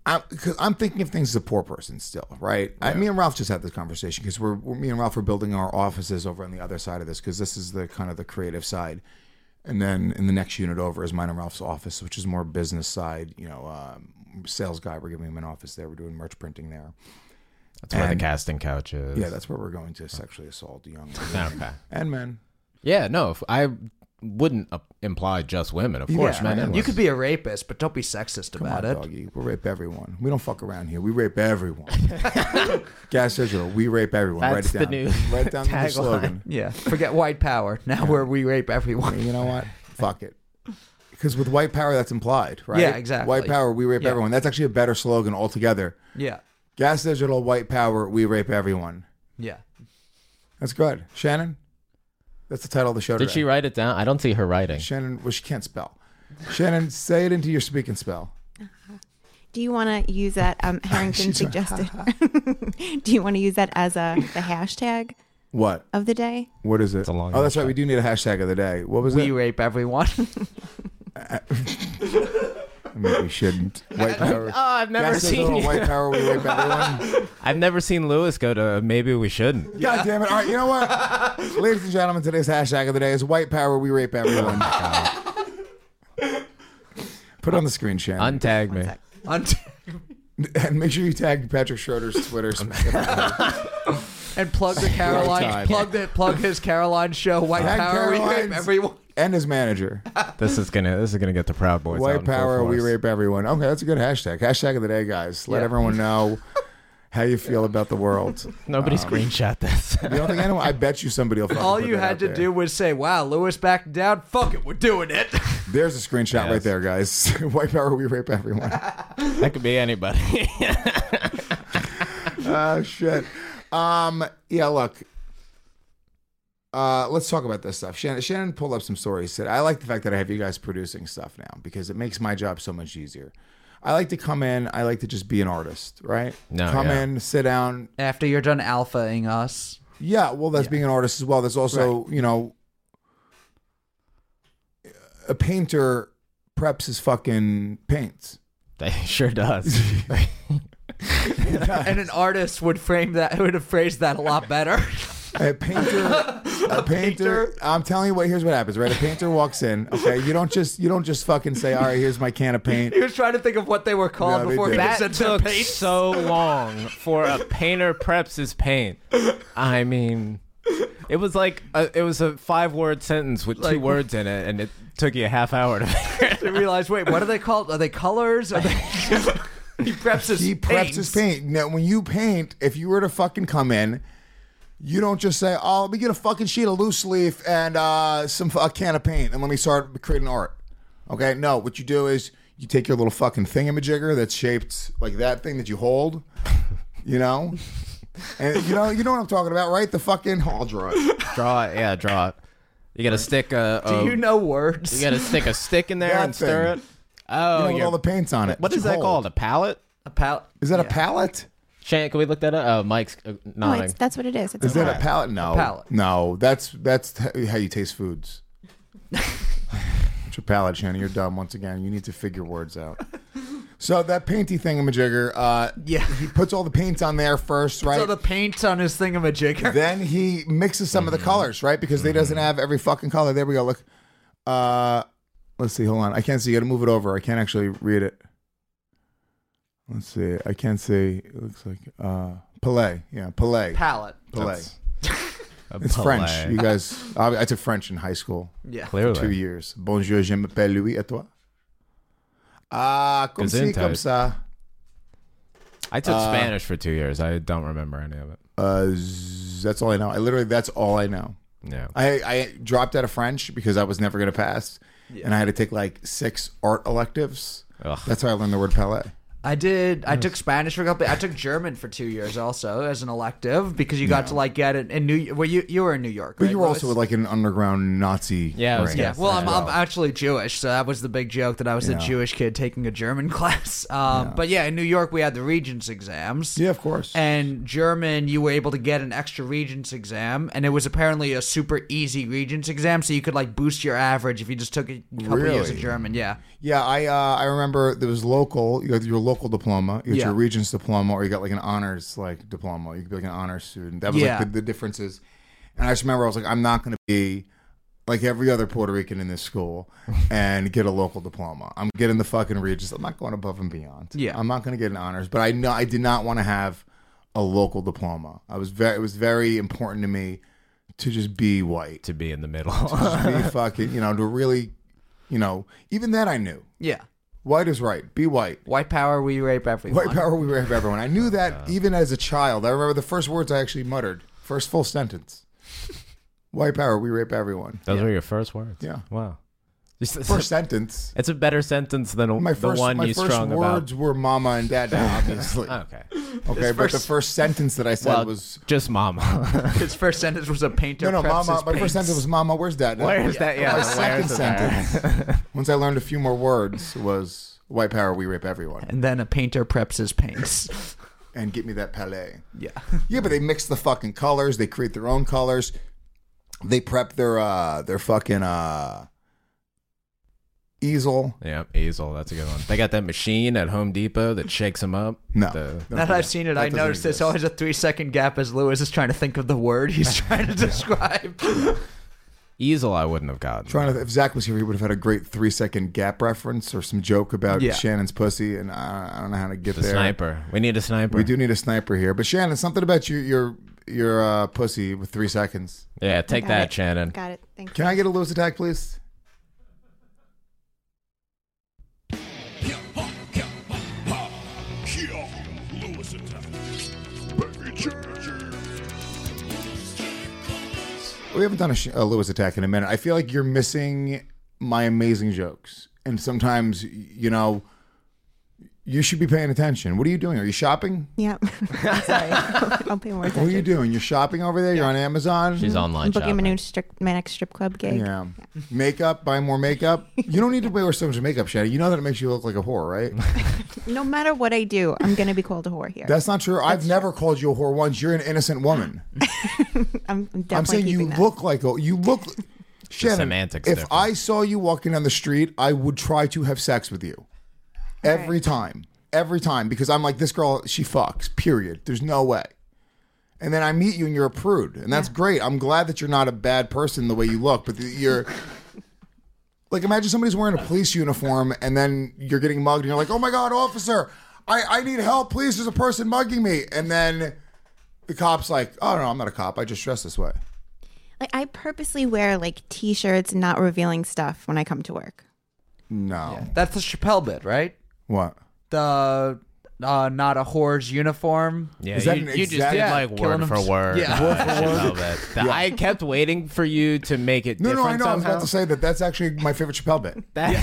I'm, cause I'm thinking of things as a poor person still, right? I, me and Ralph just had this conversation because we're, we're me and Ralph are building our offices over on the other side of this because this is the kind of the creative side, and then in the next unit over is mine and Ralph's office, which is more business side. You know, um, sales guy. We're giving him an office there. We're doing merch printing there. That's where And- the casting couch is. Yeah, that's where we're going to sexually assault young women Okay. and men. Yeah, no, if I wouldn't uh, imply just women, of course, Yeah, men and you women. could be a rapist, but don't be sexist Come about on, it. doggy. We'll rape everyone. We don't fuck around here. We rape everyone. Gas Digital. We rape everyone. That's Write it the down. new Write it down the tagline. slogan. Yeah, forget white power. Now we're we rape everyone. You know what? Fuck it. Because with white power, that's implied, right? Yeah, exactly. White power, we rape Yeah. everyone. That's actually a better slogan altogether. Yeah, Gas Digital, white power, we rape everyone. yeah. That's good. Shannon? That's the title of the show Did today. she write it down? I don't see her writing. Shannon, well, she can't spell. Shannon, say it into your speak and spell. Do you want to use that? Um, Harrington suggested. Do you want to use that as a the hashtag What? of the day? What is it? a long oh, that's right. hashtag. We do need a hashtag of the day. What was We it? rape everyone. Maybe we shouldn't. White power. Oh, I've never Gas seen Digital, you. white power, we rape everyone. I've never seen Lewis go to maybe we shouldn't. God damn it. All right, you know what? Ladies and gentlemen, today's hashtag of the day is white power, we rape everyone. Put it on the screen, Shannon. Untag me. Unt- And make sure you tag Patrick Schroeder's Twitter. and plug the Caroline. time. Plug the plug his Caroline show. White Tag power. We rape Caroline's- everyone. and his manager. This is gonna this is gonna get the Proud Boys. out White in full power, we force. rape everyone. Okay, that's a good hashtag. Hashtag of the day, guys. Let Yeah. everyone know how you feel about the world. Nobody screenshot this. You don't think anyone? I bet you somebody will fucking All put you that had out to there. do was say, "Wow, Lewis backed down. Fuck it, we're doing it." There's a screenshot Yes. right there, guys. White power, we rape everyone. That could be anybody. Oh shit. Um. Yeah. Look. Uh. Let's talk about this stuff. Shannon. Shannon pulled up some stories. Said, "I like the fact that I have you guys producing stuff now because it makes my job so much easier. I like to come in. I like to just be an artist, right? No, come yeah. in, sit down. After you're done alphaing us, Yeah. Well, that's being an artist as well. There's also, you know, a painter preps his fucking paints. He sure does. and an artist would frame that would have phrased that a lot better. A painter, a painter. I'm telling you what. Here's what happens, right? A painter walks in. Okay, you don't just you don't just fucking say, "All right, here's my can of paint." He was trying to think of what they were called No, they before he did. just That said their took paint. so long for a painter preps his paint. I mean, it was like a, it was a five word sentence with two Like- words in it, and it took you a half hour to figure it To realize, wait, what are they called? Are they colors? Are they... he preps his He preps his paint. Now, when you paint, if you were to fucking come in, you don't just say, "Oh, let me get a fucking sheet of loose leaf and uh, some a can of paint, and let me start creating art." Okay, no. What you do is you take your little fucking thingamajigger that's shaped like that thing that you hold, you know, and you know, you know what I'm talking about, right? The fucking I'll draw it. Draw it, yeah, draw it. You gotta stick a. a Do you know words? You gotta stick a stick in there That and stir thing. it. Oh, You know, with you're- all the paints on it. what that is you that hold. called? A palette? a palette. Is that a Yeah. palette? Shane, can we look that up? Oh, Mike's uh, No, nodding. it's, that's what it is. It's Is a that a palette. palette? No, palette. no. That's that's how you taste foods. What's your palate, Shannon? You're dumb once again. You need to figure words out. So that painty thingamajigger, uh, Yeah. he puts all the paints on there first, right? So the paint on his thingamajigger. Then he mixes some of the colors, right? Because they doesn't have every fucking color. There we go. Look. Uh, let's see. Hold on. I can't see. You got to move it over. I can't actually read it. Let's see. I can't see. It looks like uh, Palais. Yeah, Palais. Palette. Palais. A It's French. palette. You guys, I I took French in high school. Yeah. Clearly. Two years. Bonjour, je m'appelle Louis, et toi? Ah, comme ci, Gesundheit. comme ça. I took Spanish for two years. I don't remember any of it. Uh, z- that's all I know. I literally, that's all I know. Yeah. I, I dropped out of French because I was never going to pass. And I had to take like six art electives. Ugh. That's how I learned the word palais. I did. I took Spanish for a couple. I took German for two years also as an elective because you got to like get it in New. Well, you you were in New York, But right, you were Louis? also like an underground Nazi. Yeah, I was ring. Yeah, well, Yes, I'm, as I'm well. actually Jewish, so that was the big joke that I was Yeah. a Jewish kid taking a German class. Um, But yeah, in New York, we had the Regents exams. Yeah, of course. And German, you were able to get an extra Regents exam, and it was apparently a super easy Regents exam, so you could like boost your average if you just took a couple years of Really? German. Yeah, Yeah, I uh, I remember there was local. You had your local diploma, you got Yeah. your Regents diploma, or you got like an honors like diploma. You could be like an honors student. That was Yeah. like the, the differences. And I just remember I was like, I'm not going to be like every other Puerto Rican in this school and get a local diploma. I'm getting the fucking Regents. I'm not going above and beyond. Yeah. I'm not going to get an honors, but I know I did not want to have a local diploma. I was very, it was very important to me to just be white, To be in the middle. just be fucking, you know, to really, you know, even then I knew Yeah. white is right. Be white. White power, we rape everyone. White power, we rape everyone. I knew that even as a child. I remember the first words I actually muttered. First full sentence. White power, we rape everyone. Those were your first words. Yeah. Wow. Just- First sentence. It's a better sentence than My the first, one my you first strung words about. were mama and dada, obviously. Okay. Okay, but the first sentence that I said Well, was just mama. His first sentence was a painter. no, no, preps mama. his My paints. first sentence was mama. Where's dada? Where's that? Yeah. My where's second that? sentence, once I learned a few more words, was white power, we rape everyone, And then a painter preps his paints. and get me that palais. Yeah. Yeah, but they mix the fucking colors. They create their own colors. They prep their uh their fucking uh easel. Yep, easel. That's a good one. They got that machine at Home Depot that shakes them up. No. The- No. Now that I've seen it, That I doesn't noticed there's exist. always a three second gap as Lewis is trying to think of the word he's trying to describe. easel, I wouldn't have gotten. Trying to, if Zach was here, he would have had a great three second gap reference or some joke about Yeah. Shannon's pussy, and I, I don't know how to get The there. sniper. We need a sniper. We do need a sniper here, but Shannon, something about your your your uh, pussy with three seconds. Yeah, take Got that, it. Shannon. Got it. Thank Can you. I get a Lewis attack, please? We haven't done a, sh- a Lewis attack in a minute. I feel like you're missing my amazing jokes, and sometimes, you know, you should be paying attention. What are you doing? Are you shopping? Yeah. I'm sorry. I'll pay more attention. What are you doing? You're shopping over there? You're on Amazon? She's online I'm booking my shopping. new strip, my next strip club gig. Yeah. Makeup, buy more makeup. You don't need to wear so much makeup, Shannon. You know that it makes you look like a whore, right? No matter what I do, I'm going to be called a whore here. That's not true. I've never called you a whore once. You're an innocent woman. I'm, I'm definitely I'm saying you keeping that. look like a you look Shannon, semantics if difference. I saw you walking down the street, I would try to have sex with you. Every Right. time. Every time. Because I'm like, this girl, she fucks. Period. There's no way. And then I meet you and you're a prude. And that's great. I'm glad that you're not a bad person the way you look, but you're like, imagine somebody's wearing a police uniform and then you're getting mugged and you're like, oh my God, officer, I, I need help. Please, there's a person mugging me. And then the cop's like, oh no, I'm not a cop. I just dress this way. Like I purposely wear like t-shirts, not revealing stuff when I come to work. No. That's the Chappelle bit, right? What? The uh, not a whore's uniform. Yeah, Is that you, an you just exact- did Yeah, like killing word him. for word. Yeah. Word for word. The- I kept waiting for you to make it No, no, different I know. I was somehow. about to say that that's actually my favorite Chappelle bit.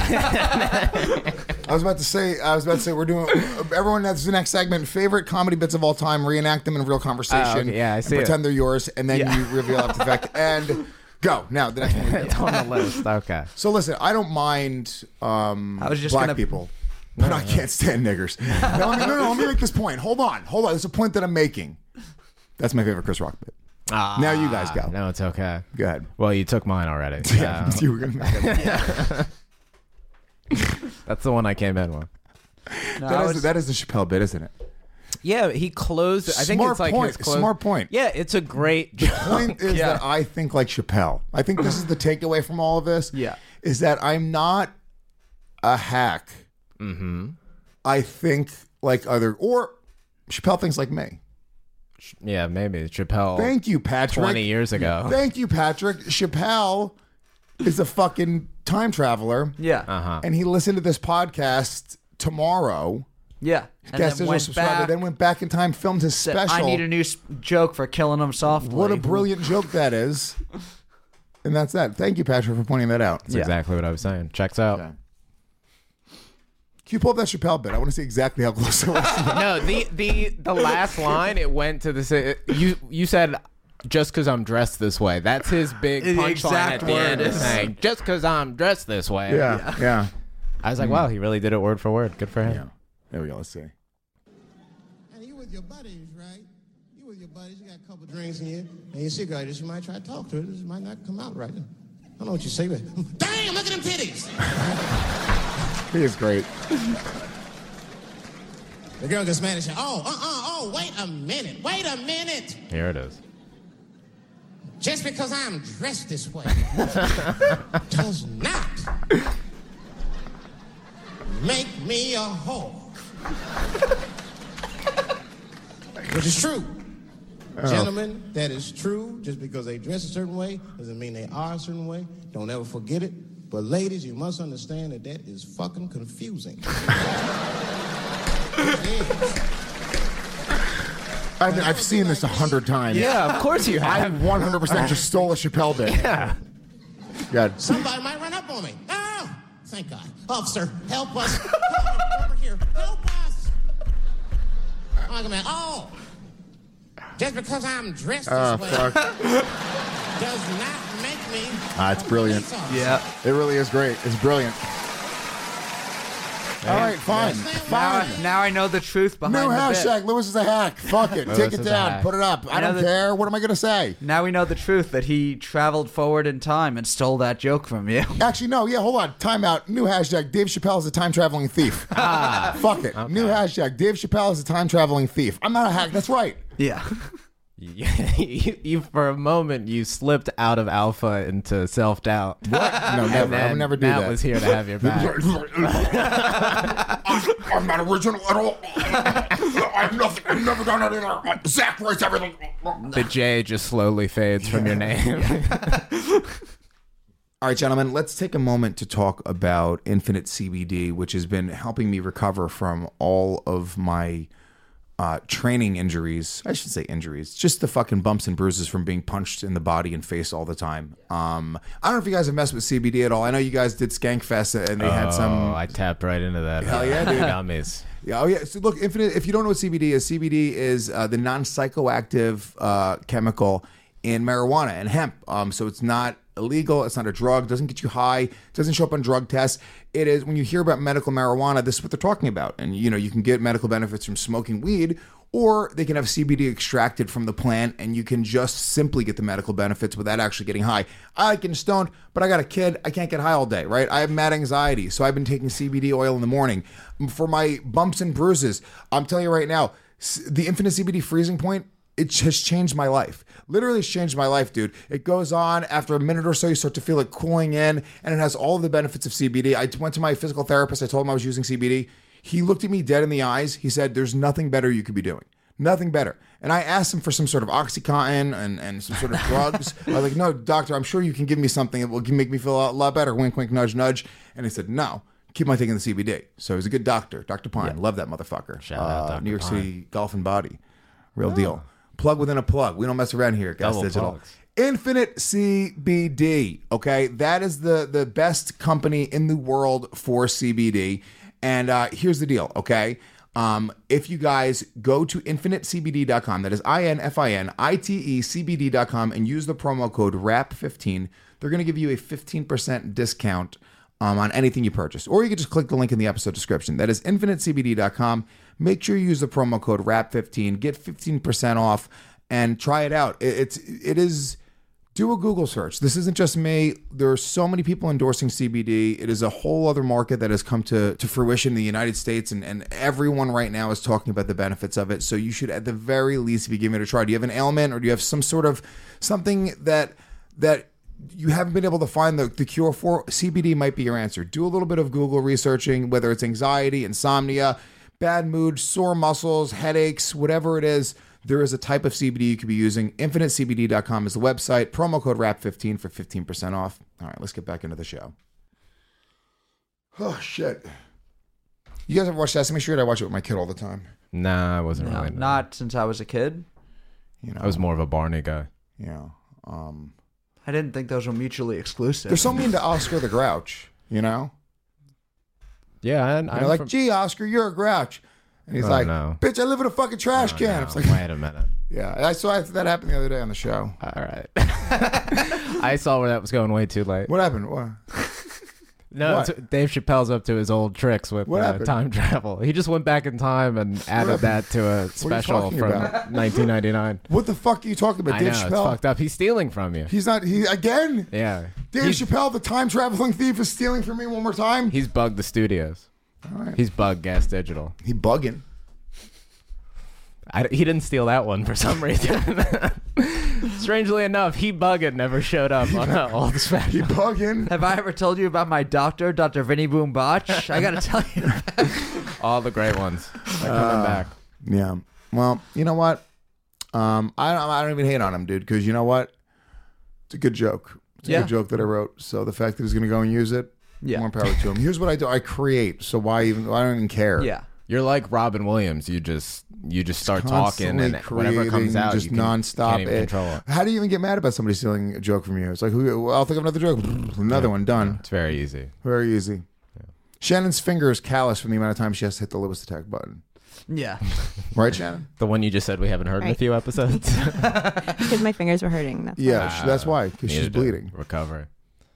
I was about to say, I was about to say, we're doing, everyone that's the next segment, favorite comedy bits of all time, reenact them in real conversation. Oh, okay. Yeah, I and see it. pretend they're yours, and then Yeah. you reveal after the fact. And go. Now, the next one. It's on the list. Okay. So listen, I don't mind um, I was just black gonna- people, but I can't stand niggers. No, I mean, no, no, let me make this point. Hold on. Hold on. There's a point that I'm making. That's my favorite Chris Rock bit. Ah, Now you guys go. No, it's okay. Go ahead. Well, you took mine already. Yeah, so you were gonna make it. that's the one I came in with. No, I That is, was- that is the Chappelle bit, isn't it? Yeah, he closed. I think Smart it's like point. his close. Smart point. Yeah, it's a great joke. Point is Yeah. that I think like Chappelle. I think this is the takeaway from all of this. Yeah. Is that I'm not a hack. Mm-hmm. I think like other, or Chappelle thinks like me. Yeah, maybe Chappelle. Thank you, Patrick. twenty years ago. Thank you, Patrick. Chappelle is a fucking time traveler. yeah, Uh-huh. And he listened to this podcast tomorrow. yeah. And Guest then digital went subscriber, back. then went back in time, filmed his said, special. I need a new s- joke for killing him softly. What a brilliant joke that is. And that's that. Thank you, Patrick, for pointing that out. That's exactly what I was saying. Checks out. Okay. Can you pull up that Chappelle bit? I want to see exactly how close it was. No, the the the last line it went to the sa- you you said just because I'm dressed this way. That's his big The punchline exact at the end. word Is is- saying just because I'm dressed this way. yeah, yeah. I was like, wow, he really did it word for word. Good for him. Yeah. There we go. Let's see. And you with your buddies, right? You with your buddies, you got a couple drinks in you, and you see a girl, you might try to talk to her. This might not come out right. I don't know what you say, but damn, look at them titties. He is great. The girl gets mad and says, oh, uh-uh, oh, wait a minute, wait a minute. Here it is. Just because I'm dressed this way does not make me a whore. Which is true. Oh. Gentlemen, that is true. Just because they dress a certain way doesn't mean they are a certain way. Don't ever forget it. But ladies, you must understand that that is fucking confusing. I've, I've seen this a hundred times. Yeah, of course you I have. one hundred percent just stole a Chappelle bit. Yeah. God. Somebody might run up on me. Oh, thank God. Officer, help us. Come over here. Help us. I'm like, man, oh, just because I'm dressed this Oh, way fuck. does not make me. Ah, it's brilliant. Yeah. It really is great. It's brilliant. All right, fine. Now, Fine. I, now I know the truth behind New the hashtag. bit. Lewis is a hack. Fuck it. Lewis Take it is a down. hack. Put it up. I I know don't that- care. What am I going to say? Now we know the truth that he traveled forward in time and stole that joke from you. Actually, no. Yeah, hold on. Time out. New hashtag. Dave Chappelle is a time traveling thief. Ah, fuck it. New hashtag. Dave Chappelle is a time traveling thief. I'm not a hack. That's right. Yeah. you, you, for a moment, you slipped out of alpha into self doubt. No, never. I would never do Matt that. was here to have your back. I'm not original at all. I'm nothing. I've never done it either. Zach writes everything. The J just slowly fades from your name. All right, gentlemen, let's take a moment to talk about Infinite C B D, which has been helping me recover from all of my uh, training injuries. I should say injuries, just the fucking bumps and bruises from being punched in the body and face all the time. Um, I don't know if you guys have messed with C B D at all. I know you guys did Skankfest and they had Oh, some. I tapped right into that. Hell yeah, dude. Gummies. Yeah, oh yeah. So look, Infinite. If you don't know what C B D is, C B D is uh, the non-psychoactive uh, chemical in marijuana and hemp. Um, so it's not illegal. It's not a drug. Doesn't get you high. Doesn't show up on drug tests. It is when you hear about medical marijuana, this is what they're talking about. And you know, you can get medical benefits from smoking weed, or they can have C B D extracted from the plant, and you can just simply get the medical benefits without actually getting high. I like getting stoned, but I got a kid. I can't get high all day, right? I have mad anxiety, so I've been taking C B D oil in the morning for my bumps and bruises. I'm telling you right now, the Infinite C B D freezing point, it has changed my life. Literally, it's changed my life, dude. It goes on after a minute or so, you start to feel it cooling in, and it has all of the benefits of C B D. I went to my physical therapist. I told him I was using C B D. He looked at me dead in the eyes. He said, there's nothing better you could be doing. Nothing better. And I asked him for some sort of Oxycontin and, and some sort of drugs. I was like, no, doctor, I'm sure you can give me something that will make me feel a lot better. Wink, wink, nudge, nudge. And he said, no, keep on taking the C B D. So he's a good doctor. Doctor Pine. Love that motherfucker. Shout out, Uh, Doctor New York Pine. City Golf and Body. Real deal. Plug within a plug. We don't mess around here at Gas Double Digital. plugs. Infinite C B D. Okay, that is the the best company in the world for C B D. And uh, here's the deal. Okay, um, if you guys go to infinite c b d dot com, that is I N F I N I T E C B D dot com, and use the promo code R A P fifteen, they're going to give you a fifteen percent discount um, on anything you purchase. Or you can just click the link in the episode description. That is infinite c b d dot com. Make sure you use the promo code R A P fifteen. Get fifteen percent off and try it out. It, it's it is. Do a Google search. This isn't just me. There are so many people endorsing C B D. It is a whole other market that has come to, to fruition in the United States, and, and everyone right now is talking about the benefits of it. So you should, at the very least, be giving it a try. Do you have an ailment, or do you have some sort of something that that you haven't been able to find the, the cure for? C B D might be your answer. Do a little bit of Google researching, whether it's anxiety, insomnia, bad mood, sore muscles, headaches, whatever it is. There is a type of C B D you could be using. infinite c b d dot com is the website. Promo code R A P fifteen for fifteen percent off. All right, let's get back into the show. Oh, shit. You guys ever watch Sesame Street? I watch it with my kid all the time. Nah, I wasn't No, really. into not since I was a kid. You know, that. I was more of a Barney guy. you know, um, I didn't think those were mutually exclusive. they're so mean to Oscar the Grouch, you know? Yeah, I, And I'm they're like, from- gee, Oscar, you're a grouch. And he's Oh, like, no. bitch, I live in a fucking trash Oh, can. no. It's like, Wait a minute. yeah, I saw that happen the other day on the show. All right. I saw where that was going way too late. What happened? What? No, What? it's- Dave Chappelle's up to his old tricks with What uh, happened? time travel. He just went back in time and added that to a special talking from about? nineteen ninety-nine. What the fuck are you talking about? I Dave know, it's Chappelle? fucked up. He's stealing from you. He's not, he, again? Yeah. Dave He's, Chappelle, the time traveling thief, is stealing from me one more time? he's bugged the studios. All right. He's bugged Gas Digital. He bugging. I, he didn't steal that one for some reason. Strangely enough, he buggin' never showed up on uh, all the You special. bugging? Have I ever told you about my doctor, Doctor Vinny Boom Botch? I gotta tell you. All the great ones are coming back. Yeah. Well, you know what? Um, I don't. I don't even hate on him, dude. Because you know what? It's a good joke. It's a Yeah. good joke that I wrote. So the fact that he's going to go and use it, Yeah. more power to him. Here's what I do. I create. So why even? I don't even care. Yeah. You're like Robin Williams. You just you just start talking, Constantly and whatever comes creating, out, just you can, nonstop. can't even it. control it. How do you even get mad about somebody stealing a joke from you? It's like, who? Well, I'll think of another joke. Another one done. It's very easy. Very easy. Shannon's finger is callous from the amount of time she has to hit the Lewis attack button. Yeah. Right, Shannon? The one you just said we haven't heard in a Right. few episodes. Because my fingers were hurting. That's Yeah, why. sh- that's why. Because she's Needed to bleeding. Recover.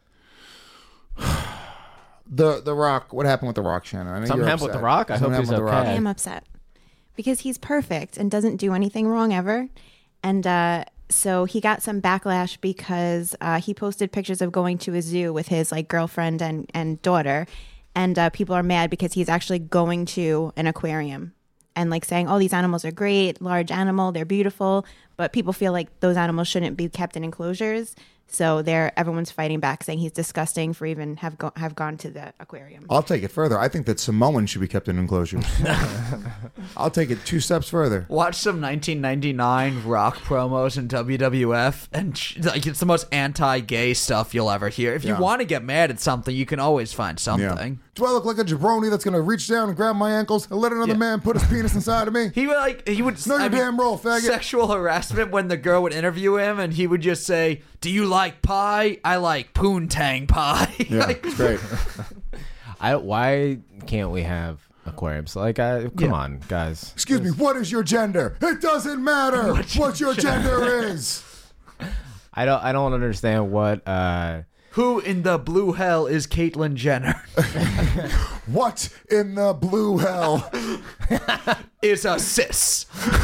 The The Rock. What happened with The Rock, Shannon? I know Something you're happened with upset. The Rock? I Something hope he's happened with The Rock. okay. I am upset because he's perfect and doesn't do anything wrong ever. And uh, so he got some backlash because uh, he posted pictures of going to a zoo with his like girlfriend and, and daughter. And uh, people are mad because he's actually going to an aquarium and like saying, oh, these animals are great, large animal, they're beautiful. But people feel like those animals shouldn't be kept in enclosures. So they're everyone's fighting back, saying he's disgusting for even have go- have gone to the aquarium. I'll take it further. I think that Samoans should be kept in enclosures. I'll take it two steps further. Watch some nineteen ninety-nine Rock promos in W W F, and sh- like it's the most anti-gay stuff you'll ever hear. If you Yeah. want to get mad at something, you can always find something. Do I look like a jabroni that's going to reach down and grab my ankles and let another Yeah. man put his penis inside of me? He would like he would Know your I mean, damn role, faggot. Sexual harassment when the girl would interview him, and he would just say, "Do you like pie? I like poontang pie." Yeah, Like, it's great. I why can't we have aquariums? Like, I, come Yeah. on, guys. Excuse me, what is your gender? It doesn't matter what your gender is. I don't. I don't understand what. Uh, who in the blue hell is Caitlyn Jenner? What in the blue hell? Is a cis.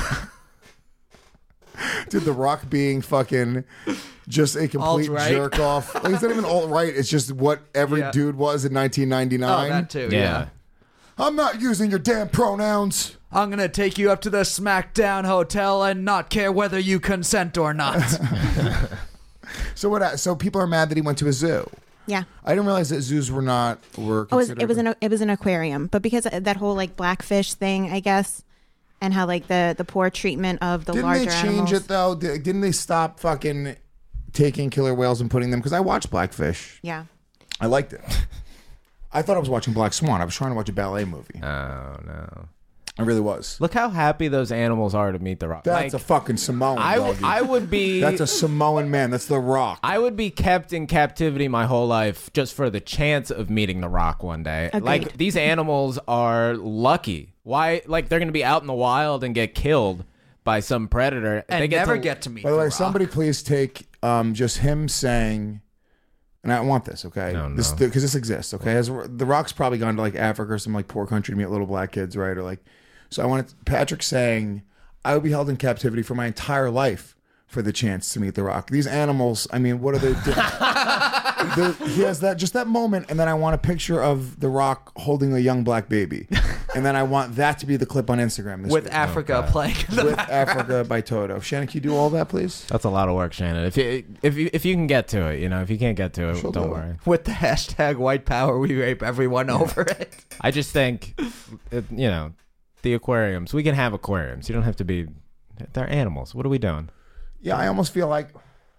Dude, The Rock being fucking just a complete Alt-right. jerk off. Like, it's not even alt right. It's just what every Yeah. dude was in nineteen Oh, ninety-nine. that too. yeah. yeah. I'm not using your damn pronouns. I'm gonna take you up to the SmackDown Hotel and not care whether you consent or not. So what? So people are mad that he went to a zoo. Yeah. I didn't realize that zoos were not were. It was Considered, it was an it was an aquarium, but because of that whole like blackfish thing, I guess, and how like the the poor treatment of the Didn't larger they change animals. it though? Di- Didn't they stop fucking taking killer whales and putting them? Because I watched Blackfish. Yeah. I liked it. I thought I was watching Black Swan. I was trying to watch a ballet movie. Oh no. I really was. Look how happy those animals are to meet the Rock. That's Like, a fucking Samoan. I, doggy. I would be. That's a Samoan man. That's The Rock. I would be kept in captivity my whole life just for the chance of meeting the Rock one day. Agreed. Like, these animals are lucky. Why? Like, they're going to be out in the wild and get killed by some predator. and they get never to, get to meet By the way, Rock. somebody please take um, just him saying, and I want this, okay? No, no. This because this exists, okay? Has The Rock's probably gone to like Africa or some like poor country to meet little black kids, right? Or like, so I wanted Patrick saying, I would be held in captivity for my entire life for the chance to meet The Rock. These animals, I mean, what are they doing? He has that just that moment, and then I want a picture of The Rock holding a young black baby, and then I want that to be the clip on Instagram this with week. Africa playing. in the with background. Africa by Toto. Shannon, can you do all that, please? That's a lot of work, Shannon. If you if you if you can get to it, you know, if you can't get to it, She'll don't do it. worry. With the hashtag white power, we rape everyone over it. I just think, it, you know, the aquariums. We can have aquariums. You don't have to be. They're animals. What are we doing? Yeah, I almost feel like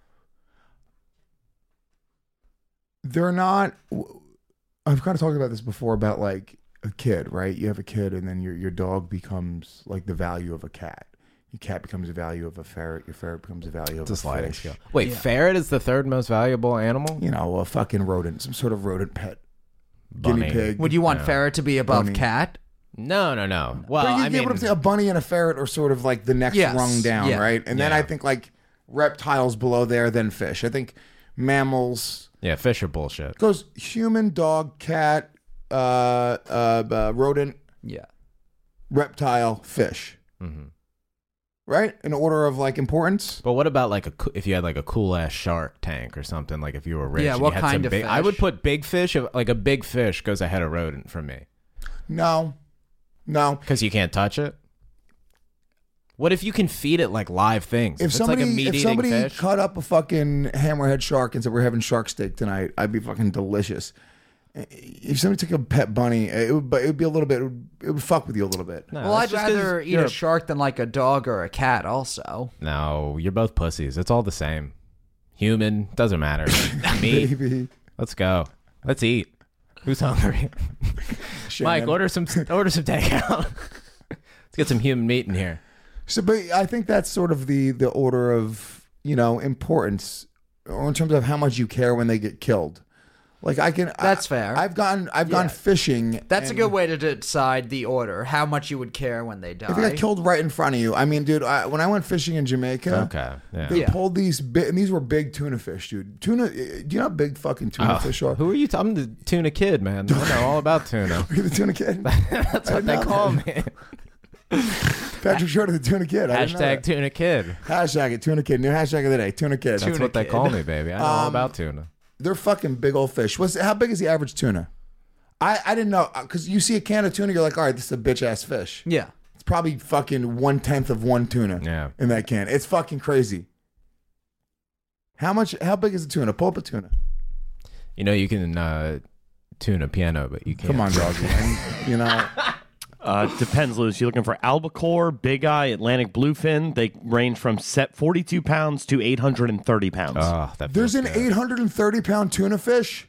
they're not. I've kind of talked about this before about like a kid, right? You have a kid, and then your your dog becomes like the value of a cat. Your cat becomes the value of a ferret. Your ferret becomes the value of It's a sliding fish. scale. Wait, ferret is the third most valuable animal? You know, a fucking rodent, some sort of rodent pet, Bunny. guinea pig. Would you want No. ferret to be above Bunny. cat? No, no, no. Well, But you I get what mean, I'm saying. A bunny and a ferret are sort of like the next Yes. rung down, Yeah. right? And then Yeah. I think like reptiles below there, then fish. I think mammals yeah, fish are bullshit. goes human, dog, cat, uh, uh, uh rodent, Yeah. reptile, fish. Mm-hmm. Right? In order of like importance. But what about like a coo- if you had like a cool ass shark tank or something? Like if you were rich, Yeah, and what you had kind some of big, I fish? would put big fish. Like a big fish goes ahead of rodent for me No, no. because you can't touch it. What if you can feed it like live things? If it's somebody, like a meat if eating somebody fish. cut up a fucking hammerhead shark and said we're having shark steak tonight, I'd be fucking delicious. If somebody took a pet bunny, it would, but it would be a little bit. It would, it would fuck with you a little bit. No, Well, I'd that's just 'cause rather eat you're a shark than like a dog or a cat. Also, No, you're both pussies. It's all the same. Human doesn't matter. Meat. Baby. Let's go. Let's eat. Who's hungry? Shannon. Mike, order some. Order some takeout. Let's get some human meat in here. So, but I think that's sort of the the order of, you know, importance, or in terms of how much you care when they get killed. Like I can. That's I, fair. I've gone. I've Yeah. gone fishing. that's a and good way to decide the order. How much you would care when they die. If they got killed right in front of you, I mean, dude, I, when I went fishing in Jamaica, Okay. Yeah. they Yeah. pulled these big, and these were big tuna fish, dude. Tuna. Do you know how big fucking tuna Oh, fish are? who are you? T- I'm the tuna kid, man. I know all about tuna. Are you the tuna kid? That's what they call me. Patrick Short of the tuna kid. I didn't know Hashtag that. tuna kid. Hashtag it, tuna kid. New hashtag of the day, tuna kid. That's what they kid. call me, baby. I know all Um, about tuna. They're fucking big old fish. What's how big is the average tuna? I, I didn't know because you see a can of tuna, you're like, all right, this is a bitch ass fish. Yeah. It's probably fucking one tenth of one tuna. Yeah. In that can, it's fucking crazy. How much? How big is a tuna? Pull up a tuna. You know, you can uh, tune a piano, but you can't. Come on, doggy. And, you know, Uh, depends, Louis. You're looking for albacore, big eye, Atlantic bluefin. They range from set forty-two pounds to eight hundred thirty pounds. Oh, that there's feels an good. eight hundred thirty pound tuna fish.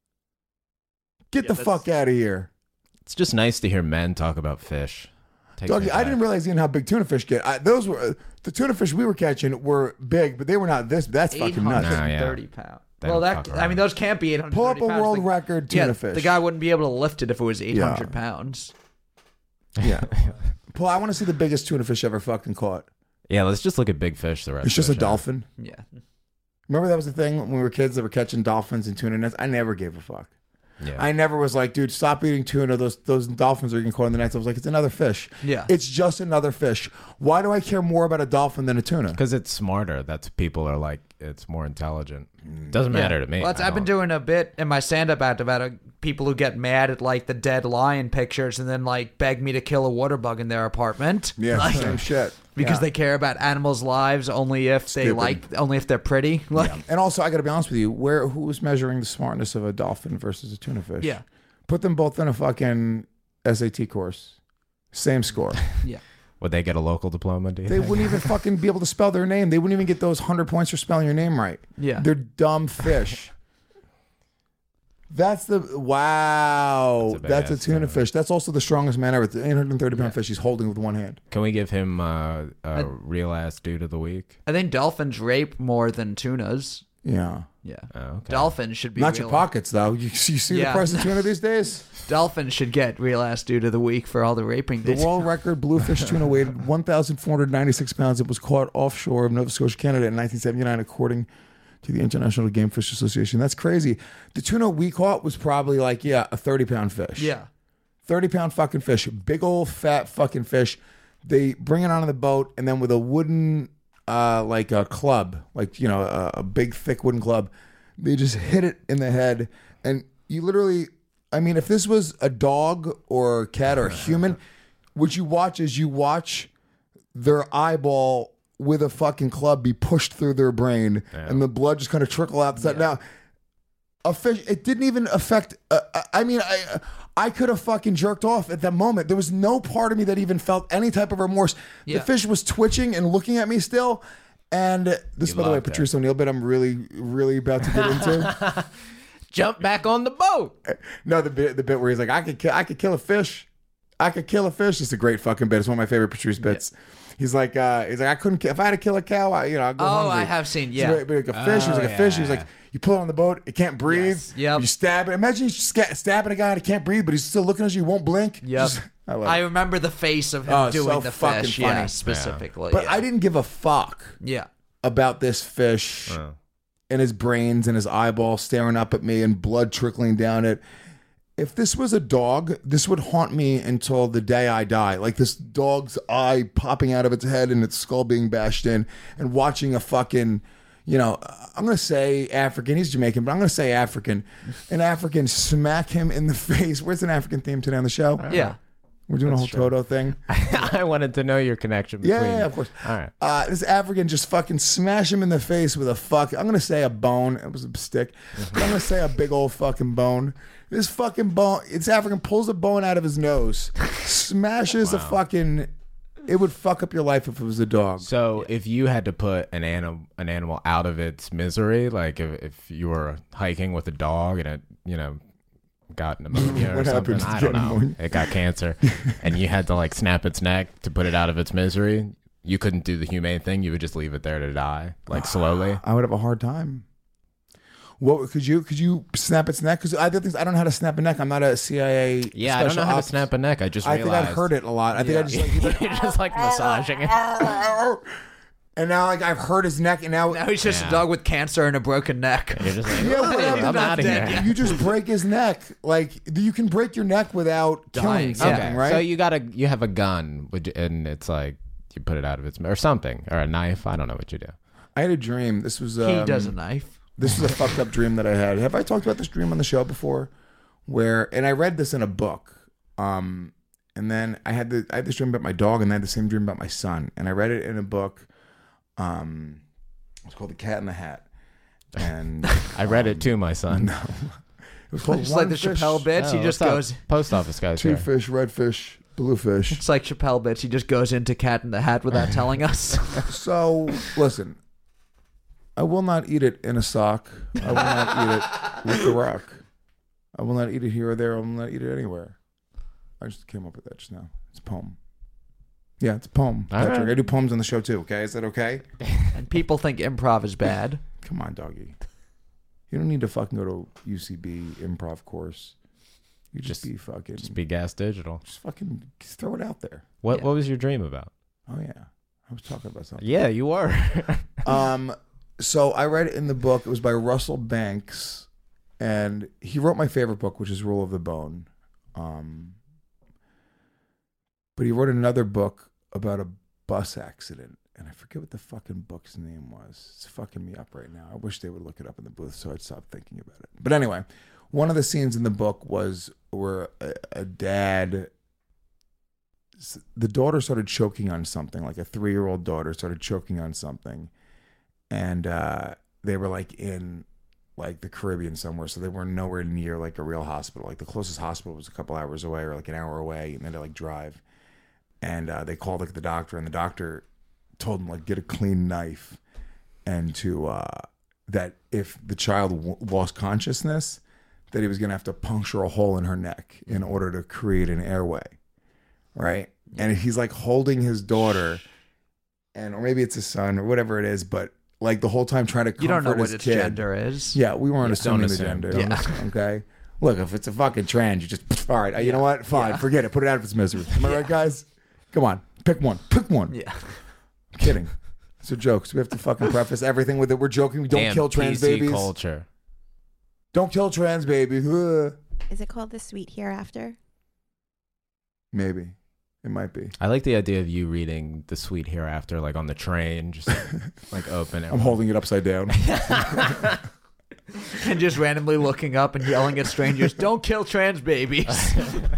Get Yeah, the that's- fuck out of here, It's just nice to hear men talk about fish. Takes doggy. me I didn't back. realize even how big tuna fish get. I, those were uh, the tuna fish we were catching were big, but they were not this. That's eight fucking nuts. hundred No, yeah. thirty pounds. They Well, don't that fuck I mean, around. those can't be eight hundred. Pull up a pounds. world The- record tuna yeah, fish. The guy wouldn't be able to lift it if it was eight hundred Yeah. pounds. Yeah. Paul, I want to see the biggest tuna fish ever fucking caught. Yeah, let's just look at big fish the rest It's just a of the show. dolphin. Yeah. Remember that was the thing when we were kids that were catching dolphins and tuna nets? I never gave a fuck. Yeah. I never was like, dude, stop eating tuna. Those those dolphins are getting caught in the nets. I was like, it's another fish. Yeah. It's just another fish. Why do I care more about a dolphin than a tuna? Because it's smarter. That's people are like, it's more intelligent. Doesn't Yeah. matter to me. Well, that's- I I've been don't- doing a bit in my stand-up act about uh, people who get mad at like the dead lion pictures and then like beg me to kill a water bug in their apartment. Yeah, Like, same shit. because Yeah. they care about animals' lives only if they Stupid. like, only if they're pretty. Like, And also, I got to be honest with you. Where who was measuring the smartness of a dolphin versus a tuna fish? Yeah. Put them both in a fucking S A T course. Same score. yeah. Would they get a local diploma? Do you They think? wouldn't even fucking be able to spell their name. They wouldn't even get those hundred points for spelling your name right. Yeah. They're dumb fish. That's the wow. That's a big That's a ass tuna tuna. fish. That's also the strongest man ever. It's an eight hundred thirty pound fish he's holding with one hand. Can we give him uh, a real ass dude of the week? I think dolphins rape more than tunas. Yeah. Yeah. Oh, okay. Dolphins should be Not real. your pockets though. You, you see Yeah. the price of tuna these days? Dolphins should get real ass dude of the week for all the raping they The do. world record bluefish tuna weighed one thousand four hundred ninety-six pounds. It was caught offshore of Nova Scotia, Canada in nineteen seventy-nine, according to the International Game Fish Association. That's crazy. The tuna we caught was probably like, yeah, a thirty pound fish. Yeah. thirty pound fucking fish. Big old fat fucking fish. They bring it onto the boat and then with a wooden, uh, like a club, like, you know, a, a big thick wooden club, they just hit it in the head. And you literally, I mean, if this was a dog or a cat or a human, what you watch is you watch their eyeball with a fucking club be pushed through their brain and the blood just kind of trickle out the side. Now, a fish, it didn't even affect, uh, I mean, I I could have fucking jerked off at that moment. There was no part of me that even felt any type of remorse. Yeah. The fish was twitching and looking at me still. And this, You by the way, loved it. Patrice O'Neill bit I'm really, really about to get into. Jump back on the boat. No, the bit, the bit where he's like, I could, kill, I could kill a fish. I could kill a fish. It's a great fucking bit. It's one of my favorite Patrice bits. He's like, uh, he's like, I couldn't. Ki- if I had to kill a cow, I, you know, I'd go Oh, hungry. I have seen, He's yeah. like, like a fish. He was Oh, like a fish. He was yeah. like, you pull it on the boat, it can't breathe. Yes. Yep. You stab it. Imagine you sca- stabbing a guy and he can't breathe, but he's still looking at you. He won't blink. Yep. Just- I love I it. remember the face of him Oh, it's doing so the fucking fish. funny. Yeah, Yeah. specifically. But yeah. I didn't give a fuck Yeah. about this fish Oh. and his brains and his eyeball staring up at me and blood trickling down it. If this was a dog, this would haunt me until the day I die. Like this dog's eye popping out of its head and its skull being bashed in, and watching a fucking, you know, I'm going to say African. He's Jamaican, but I'm going to say African. An African smack him in the face. Where's an African theme today on the show? Yeah. We're doing That's a whole true. Toto thing. I wanted to know your connection between. Yeah, yeah, of course. All right. Uh, this African just fucking smash him in the face with a fuck. I'm gonna say a bone. It was a stick. But I'm gonna say a big old fucking bone. This fucking bone. This African pulls a bone out of his nose, smashes a fucking. It would fuck up your life if it was a dog. So if you had to put an animal an animal out of its misery, like if, if you were hiking with a dog and it, you know, got pneumonia or What something, happens to I get don't know, pneumonia? it got cancer, and you had to like snap its neck to put it out of its misery, you couldn't do the humane thing. You would just leave it there to die, like slowly. I would have a hard time. What could you could you snap its neck? Because I think I don't know how to snap a neck. I'm not a C I A. Yeah, I don't know how to snap a neck. I just I realized. think I've heard it a lot. I think I just like, he's like You're just like massaging it. and now like I've hurt his neck, and now Now he's just Yeah. a dog with cancer and a broken neck. You're just like, Yeah, what happens I'm if out of dead here. yet? you just break his neck. Like you can break your neck without killing Dying. something, Okay, right? so you got a you have a gun, would you- and it's like you put it out of its or something or a knife. I don't know what you do. I had a dream. This was um, He does a knife. This is a fucked up dream that I had. Have I talked about this dream on the show before? Where and I read this in a book. Um, and then I had the I had this dream about my dog, and I had the same dream about my son. And I read it in a book. Um, it's called The Cat in the Hat. And I read it to my son. it was called Just One like the Fish, Chappelle bits, he Oh, just what's up? goes. Post office guys. two here. fish, red fish, blue fish. It's like Chappelle bits. He just goes into Cat in the Hat without telling us. So listen, I will not eat it in a sock. I will not eat it with the rock. I will not eat it here or there. I will not eat it anywhere. I just came up with that just now. It's a poem. Yeah, it's a poem. All Patrick, right. I do poems on the show too. Okay, is that okay? And people think improv is bad. Come on, doggy. You don't need to fucking go to U C B improv course. You just, Just- be fucking. Just be gas digital. just fucking just throw it out there. What Yeah. What was your dream about? Oh yeah, I was talking about something. Yeah, you were. Um, so I read it in the book. It was by Russell Banks, and he wrote my favorite book, which is Rule of the Bone. Um, but he wrote another book about a bus accident, and I forget what the fucking book's name was. It's fucking me up right now. I wish they would look it up in the booth so I'd stop thinking about it. But anyway, one of the scenes in the book was where a, a dad. The daughter started choking on something, like a three-year-old daughter started choking on something. And uh, they were like in like the Caribbean somewhere, so they were nowhere near like a real hospital. Like the closest hospital was a couple hours away or like an hour away, and they had to like drive. And uh, they called like the doctor, and the doctor told them like get a clean knife, and to uh, that if the child w- lost consciousness, that he was gonna have to puncture a hole in her neck in order to create an airway, right? And he's like holding his daughter, and or maybe it's his son or whatever it is, but like the whole time trying to comfort You don't know what his its kid. gender is. Yeah, we weren't Yeah, assuming don't the assume. gender. Yeah. Don't assume, okay. Look, if it's a fucking trans, you just all right. You know what? Fine, Yeah. forget it. Put it out of its misery. Am I right, guys? Come on, pick one. Pick one. Yeah. I'm kidding. It's a joke. So we have to fucking preface everything with it. We're joking. We don't Damn kill trans P C babies. culture. Don't kill trans babies. Ugh. Is it called The Sweet Hereafter? Maybe it might be. I like the idea of you reading The Sweet Hereafter, like on the train, just like open it. I'm holding it upside down. And just randomly looking up and yelling at strangers, "Don't kill trans babies."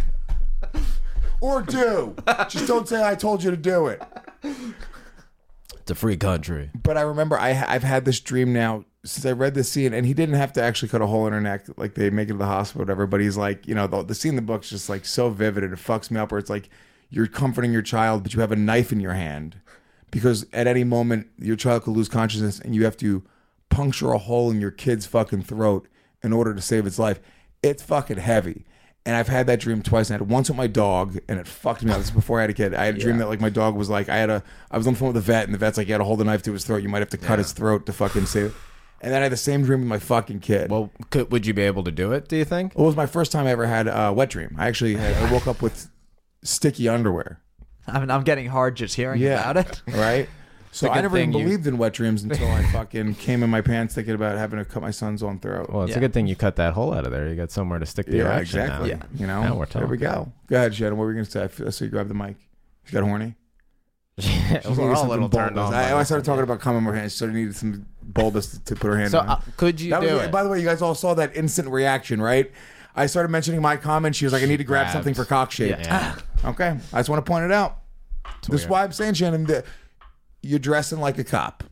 Or do. Just don't say I told you to do it. It's a free country. But I remember I, I've had this dream now since I read this scene, and he didn't have to actually cut a hole in her neck like they make it to the hospital or whatever, but he's like, you know, the, the scene in the book's just like so vivid and it fucks me up where it's like you're comforting your child, but you have a knife in your hand because at any moment your child could lose consciousness and you have to puncture a hole in your kid's fucking throat in order to save its life. It's fucking heavy. And I've had that dream twice. I had it once with my dog, and it fucked me up. This is before I had a kid. I had a dream that like my dog was like, I had a, I was on the phone with the vet, and the vet's like, you had to hold a knife to his throat. You might have to cut his throat to fucking save. And then I had the same dream with my fucking kid. Well, Well, could, would you be able to do it, do you think? it was my first time I ever had a wet dream. I actually had, I woke up with sticky underwear. I mean, I'm getting hard just hearing Yeah. about it. Right. So a I good never even thing you- believed in wet dreams until I fucking came in my pants thinking about having to cut my son's own throat. Well, it's Yeah. a good thing you cut that hole out of there. You got somewhere to stick the Yeah, erection exactly. now. You know, Now we're there we talking. go. Go ahead, Shannon. What were we gonna say? I feel- I saw you grab the mic. You got horny? She We're needed all a something little turned bulbous. on. I, by I this. started talking about coming more hands. So I needed some bulbous to, to put her hand So on. uh, could you That do was, it? by the way, you guys all saw that instant reaction, right? I started mentioning my comment. She was like, "I need to grab Grabbed. something for cock shape." Yeah. Okay, I just want to point it out. This is weird. why I'm saying, Shannon, that you're dressing like a cop.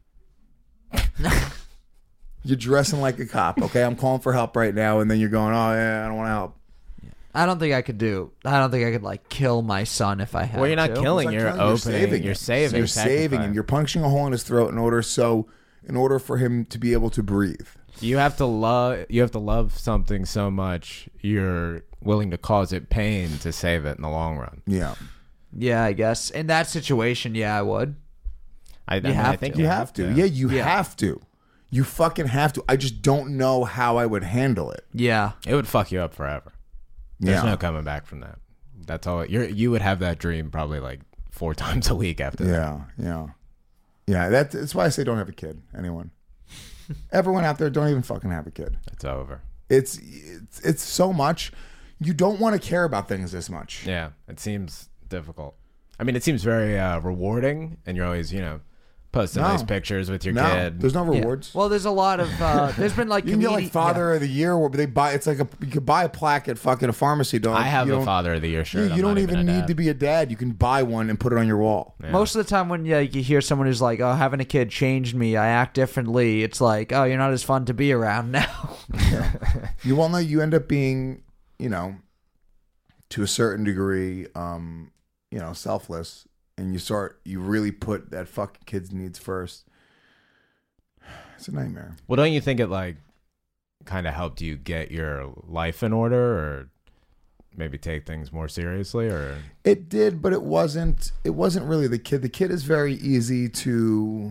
You're dressing like a cop. Okay, I'm calling for help right now, and then you're going, "Oh yeah, I don't want to help." I don't think I could do. I don't think I could like kill my son if I had. Well, you're not to. killing. It's You're like killing, opening. You're him. saving. You're saving him. You're punching a hole in his throat in order so, in order for him to be able to breathe. You have to love. You have to love something so much. You're willing to cause it pain to save it in the long run. Yeah, Yeah, I guess in that situation, yeah, I would. I, I, mean, have I think to. you have to. Yeah, you Yeah. have to. You fucking have to. I just don't know how I would handle it. Yeah, It would fuck you up forever. There's Yeah. no coming back from that. That's all. You're you would have that dream probably like four times a week after that. Yeah, yeah, yeah. That, that's why I say don't have a kid. Anyone, everyone out there, don't even fucking have a kid. It's over. It's it's it's so much. You don't want to care about things this much. Yeah, it seems difficult. I mean, it seems very uh, rewarding, and you're always, you know, posting No. nice pictures with your No, kid. there's no Yeah. rewards. Well, there's a lot of. Uh, there's been like You can get comedi- like Father of the Year, where they buy. It's like a you could buy a plaque at fucking a pharmacy. Don't I have you a don't- Father of the Year Yeah, shirt. you I'm don't not even a need dad. to be a dad. You can buy one and put it on your wall. Yeah. Most of the time, when yeah, you hear someone who's like, "Oh, having a kid changed me. I act differently." It's like, "Oh, you're not as fun to be around now." You well know you end up being, you know, to a certain degree, um, you know, selfless, and you start you really put that fucking kid's needs first. It's a nightmare. Well, don't you think it like kind of helped you get your life in order, or maybe take things more seriously, or It did, but it wasn't. It wasn't really the kid. The kid is very easy to.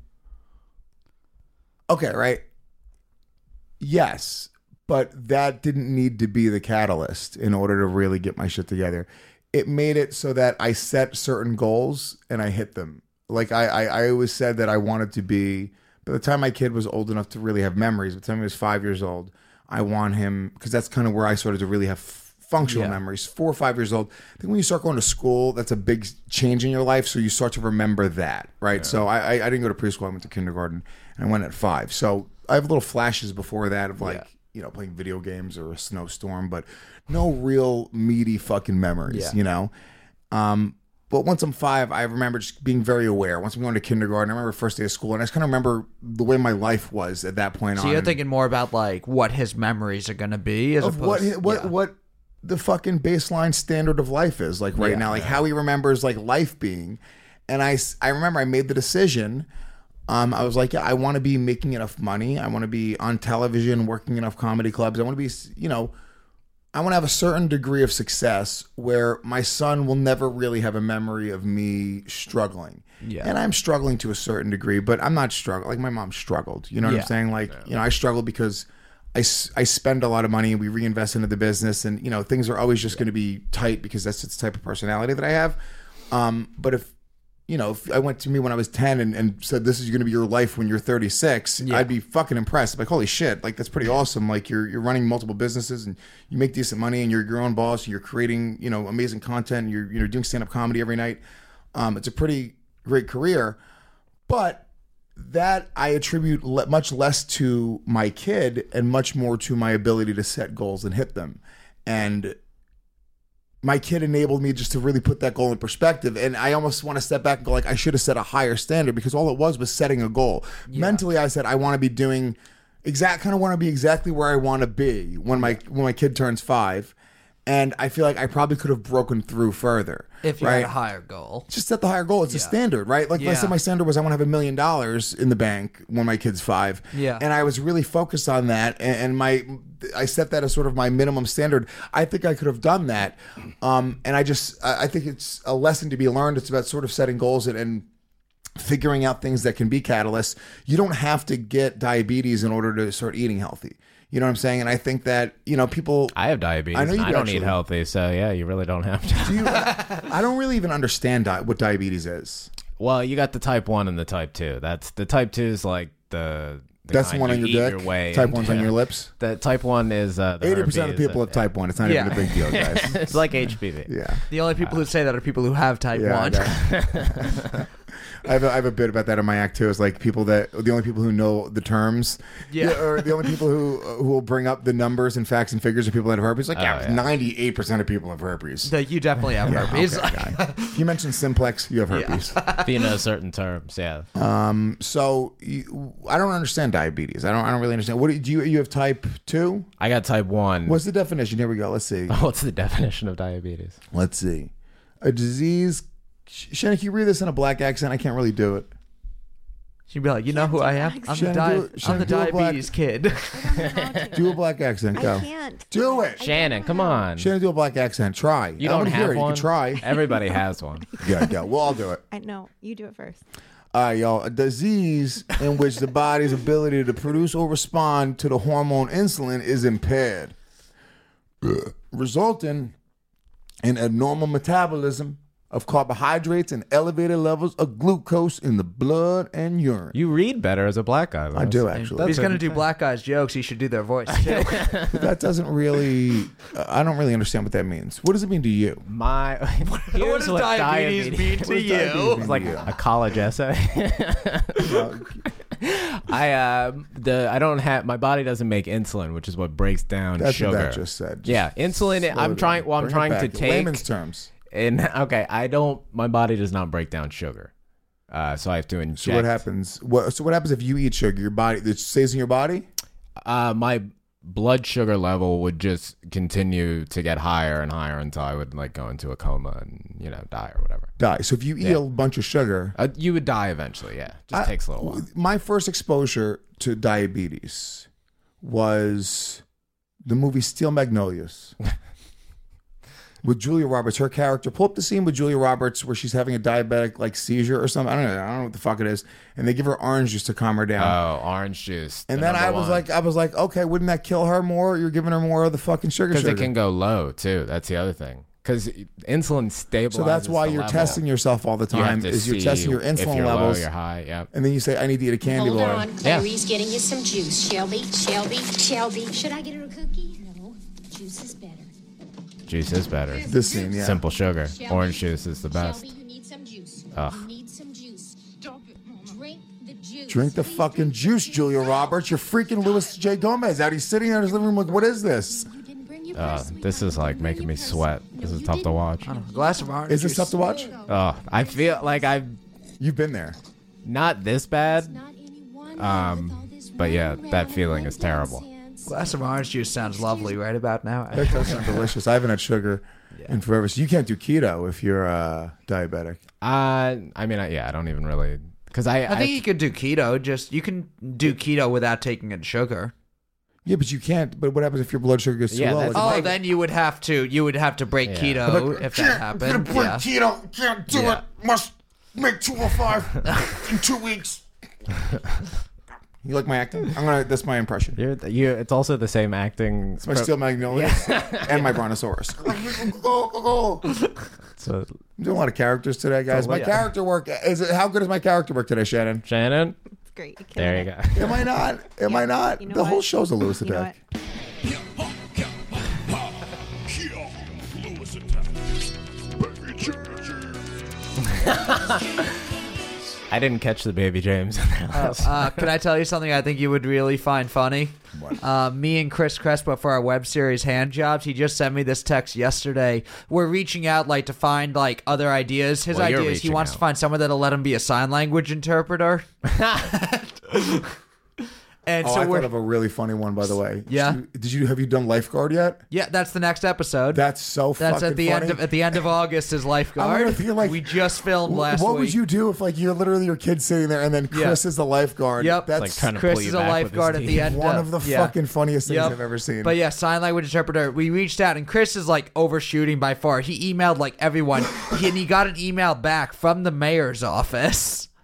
Okay, right. Yes, but that didn't need to be the catalyst in order to really get my shit together. It made it so that I set certain goals and I hit them. Like I, I, I always said that I wanted to be. By the time my kid was old enough to really have memories, by the time he was five years old, I want him because that's kind of where I started to really have functional Yeah. memories. Four or five years old. I think when you start going to school, that's a big change in your life. So you start to remember that, right? So I, I, I didn't go to preschool. I went to kindergarten, and I went at five. So I have little flashes before that of like. Yeah. You know, playing video games or a snowstorm, but no real meaty fucking memories, Yeah. you know? Um, but once I'm five, I remember just being very aware. Once I'm going to kindergarten, I remember first day of school, and I just kind of remember the way my life was at that point So on. you're thinking more about like what his memories are gonna be, as of opposed what what yeah. what the fucking baseline standard of life is like right Yeah. now, like how he remembers like life being. And I, s- I remember I made the decision. Um, I was like, yeah, I want to be making enough money. I want to be on television, working enough comedy clubs. I want to be, you know, I want to have a certain degree of success where my son will never really have a memory of me struggling. Yeah. And I'm struggling to a certain degree, but I'm not struggling. Like my mom struggled. You know what Yeah. I'm saying? Like, you know, I struggle because I, s- I spend a lot of money and we reinvest into the business, and, you know, things are always just going to be tight because that's the type of personality that I have. Um, but if, you know, if I went to me when I was ten and, and said, this is going to be your life when you're thirty-six, Yeah. I'd be fucking impressed. Like, holy shit, like, that's pretty awesome. Like, you're you're running multiple businesses and you make decent money and you're your own boss and you're creating, you know, amazing content and you're, you know, doing stand-up comedy every night. Um, it's a pretty great career. But that I attribute le- much less to my kid and much more to my ability to set goals and hit them. And my kid enabled me just to really put that goal in perspective. And I almost want to step back and go like, I should have set a higher standard, because all it was was setting a goal. Mentally, I said, I want to be doing exact, kind of want to be exactly where I want to be when my, when my kid turns five. And I feel like I probably could have broken through further. if you right? had a higher goal. Just set the higher goal. It's a Yeah. standard, right? Like, let's say Yeah. my standard was I want to have a million dollars in the bank when my kid's five. Yeah. And I was really focused on that. And, and my, I set that as sort of my minimum standard. I think I could have done that. Um, and I just, I I think it's a lesson to be learned. It's about sort of setting goals and, and figuring out things that can be catalysts. You don't have to get diabetes in order to start eating healthy. You know what I'm saying? And I think that, you know, people. I have diabetes. I know you and I do, don't actually. eat healthy, so yeah, you really don't have to. Do you, I don't really even understand di- what diabetes is. Well, you got the type one and the type two. That's the type two is like the. the That's the kind one you on your eat dick. Your way Type into. one's on your lips. The type one is uh, the Eighty percent of herpes. people have type one. It's not Yeah. even a big deal, guys. It's like H P V. Yeah. The only people who say that are people who have type Yeah. one. I got- I have a, I have a bit about that in my act too. It's like people that the only people who know the terms, Yeah. or the only people who who will bring up the numbers and facts and figures of people that have herpes. Like, yeah, yeah. ninety-eight percent of people have herpes. No, you definitely have herpes. Okay, guy. If you mention simplex, you have herpes. If you know certain terms, yeah. So you, I don't understand diabetes. I don't. I don't really understand. What do you, do you? You have type two? I got type one. What's the definition? Here we go. Let's see. What's the definition of diabetes? Let's see. A disease. Shannon, can you read this in a black accent? I can't really do it. She'd be like, you know who I am? I'm the, Shannon, di- do it- I'm Shannon, the do a black- diabetes kid. Do a black accent. Go. I can't. Do it. Shannon, come on. Shannon, do a black accent. Try. You I don't wanna have hear it. one. You can try. Everybody has one. Yeah, yeah. We'll all do it. I know. You do it first. All right, y'all. A disease in which the body's ability to produce or respond to the hormone insulin is impaired, resulting in abnormal metabolism of carbohydrates and elevated levels of glucose in the blood and urine. You read better as a black guy. I Louis. do, actually. If he's going to do black guys jokes, he should do their voice too. But that doesn't really, uh, I don't really understand what that means. What does it mean to you? My what here's does diabetes, mean to What does you? diabetes It's like mean to you? a college essay. I uh, the I don't have my body doesn't make insulin, which is what breaks down That's sugar. what that just said. Just yeah, insulin. slow I'm it trying. down. Well, I'm Bring it trying to back in take. layman's terms. And okay, I don't. My body does not break down sugar, uh, so I have to inject. So what happens? What, so what happens if you eat sugar? Your body, it stays in your body? Uh, my blood sugar level would just continue to get higher and higher until I would like go into a coma and you know die or whatever. Die. So if you eat Yeah. a bunch of sugar, Uh, you would die eventually. Yeah, just I- takes a little while. My first exposure to diabetes was the movie Steel Magnolias with Julia Roberts. Her character, pull up the scene with Julia Roberts where she's having a diabetic like seizure or something. I don't know. I don't know what the fuck it is. And they give her orange juice to calm her down. Oh, orange juice. and the then I number was one. like, I was like, okay, wouldn't that kill her more? You're giving her more of the fucking sugar. because Sugar. it can go low too. That's the other thing. Because insulin stabilizes. So that's why the you're level. testing yourself all the You have time. to Is you're see testing your if insulin you're levels, Low, you're high. Yep. and then you say, I need to eat a candy Hold bar. on, Clarice getting you some juice. Shelby, Shelby, Shelby. Should I get her a cookie? No, juice is better. Juice is better. This scene, yeah. Simple sugar. Shelby, Orange juice is the best. Shelby, you need some juice. Ugh. You need some juice. Drink the juice. Drink the fucking juice, Julia Roberts. You're freaking Louis J. Gomez out. He's sitting there in his living room like, what is this? You didn't bring your Uh, purse. this is like making me sweat. This is tough to watch. A glass of orange Is this juice. tough to watch? Oh, I feel like I've You've been there. not this bad. Not anyone Um, with all this but yeah, running that around feeling and is terrible. nonsense. Glass of orange juice sounds lovely right about now. That does sound delicious. I haven't had sugar in forever. So you can't do keto if you're uh, diabetic. Uh, I mean, I, yeah, I don't even really because I, I think you could do keto. Just you can do keto without taking in sugar. Yeah, but you can't. But what happens if your blood sugar gets too Yeah, low? that's- Like, Oh, then you would have to you would have to break Yeah. keto if that happened. Yeah. keto. Can't do Yeah. Must make two oh five in two weeks. You like my acting? I'm gonna. That's my impression. You're, you it's also the same acting. It's my Steel Magnolias and my Brontosaurus. So, I'm doing a lot of characters today, guys. My yeah. character work is it? How good is my character work today, Shannon? Shannon, It's great. You're killing there you it. go. Am I not? Am I not? You know the whole what? show's a Lewis You know attack. what? I didn't catch the baby James. Uh, can I tell you something I think you would really find funny? Uh, me and Chris Crespo for our web series Hand Jobs. He just sent me this text yesterday. We're reaching out like to find like other ideas. His Well, you're idea is he reaching wants out. to find someone that'll let him be a sign language interpreter. And Oh, so I we're thought of a really funny one, by the way. Yeah? Did you, did you have you done Lifeguard yet? yeah, that's the next episode. That's so That's fucking at the funny. end of at the end of August is I'm Lifeguard. gonna feel like- we just filmed Wh- last what week. would you do if like you're literally your kid sitting there and then Chris Yeah. is the lifeguard? Yep. That's Like trying to Chris pull you is a back with his lifeguard at the teeth. end. one uh, of the yeah. fucking funniest things Yep. I've ever seen. But yeah, sign language interpreter. We reached out, and Chris is like overshooting by far. He emailed like everyone, he, and he got an email back from the mayor's office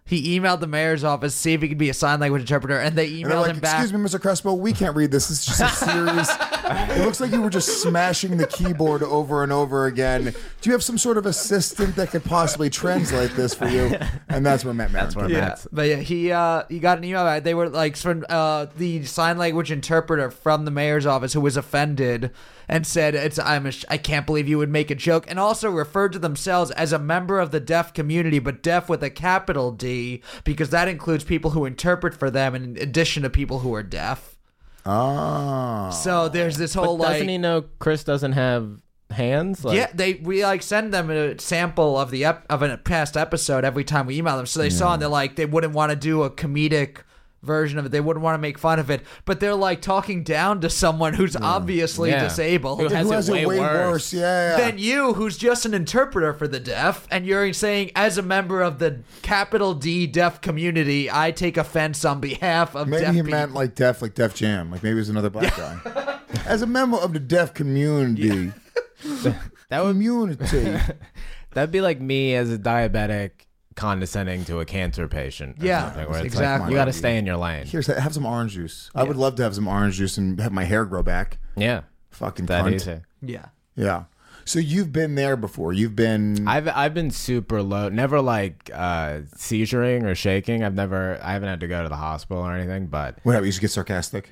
He emailed the mayor's office, see if he could be a sign language interpreter, and they And they're emailed like, him back. excuse me, Mister Crespo, we can't read this. It's just a series. It looks like you were just smashing the keyboard over and over again. Do you have some sort of assistant that could possibly translate this for you? And that's where Matt Maron That's where came in. Matt's. But yeah, he uh, he got an email back. They were like from uh, the sign language interpreter from the mayor's office who was offended and said, "It's I'm a sh- I can't believe you would make a joke," and also referred to themselves as a member of the deaf community, but deaf with a capital D, because that includes people who interpret for them in addition to people who are deaf. Oh. So there's this But whole doesn't like he know Chris doesn't have hands? Like, yeah, they we like send them a sample of the ep- of a past episode every time we email them. So they saw and they're like they wouldn't want to do a comedic version of it. They wouldn't want to make fun of it, but they're like talking down to someone who's obviously Yeah. disabled. Who has Who it has way it way worse. worse? Yeah, yeah. Than you, who's just an interpreter for the deaf, and you're saying, as a member of the capital D deaf community, I take offense on behalf of Maybe deaf he people. meant like Def, like Def Jam. Like maybe it was another black guy. As a member of the deaf community. That would Community. that'd be like me as a diabetic condescending to a cancer patient. Or Yeah, something, where it's exactly. Like, you got to stay in your lane. Here's have some orange juice. I would love to have some orange juice and have my hair grow back. Yeah, Fucking that cunt. easy. Yeah. Yeah. So you've been there before. You've been. I've I've been super low, never like uh, seizuring or shaking. I've never, I haven't had to go to the hospital or anything. But Whatever. You should get sarcastic.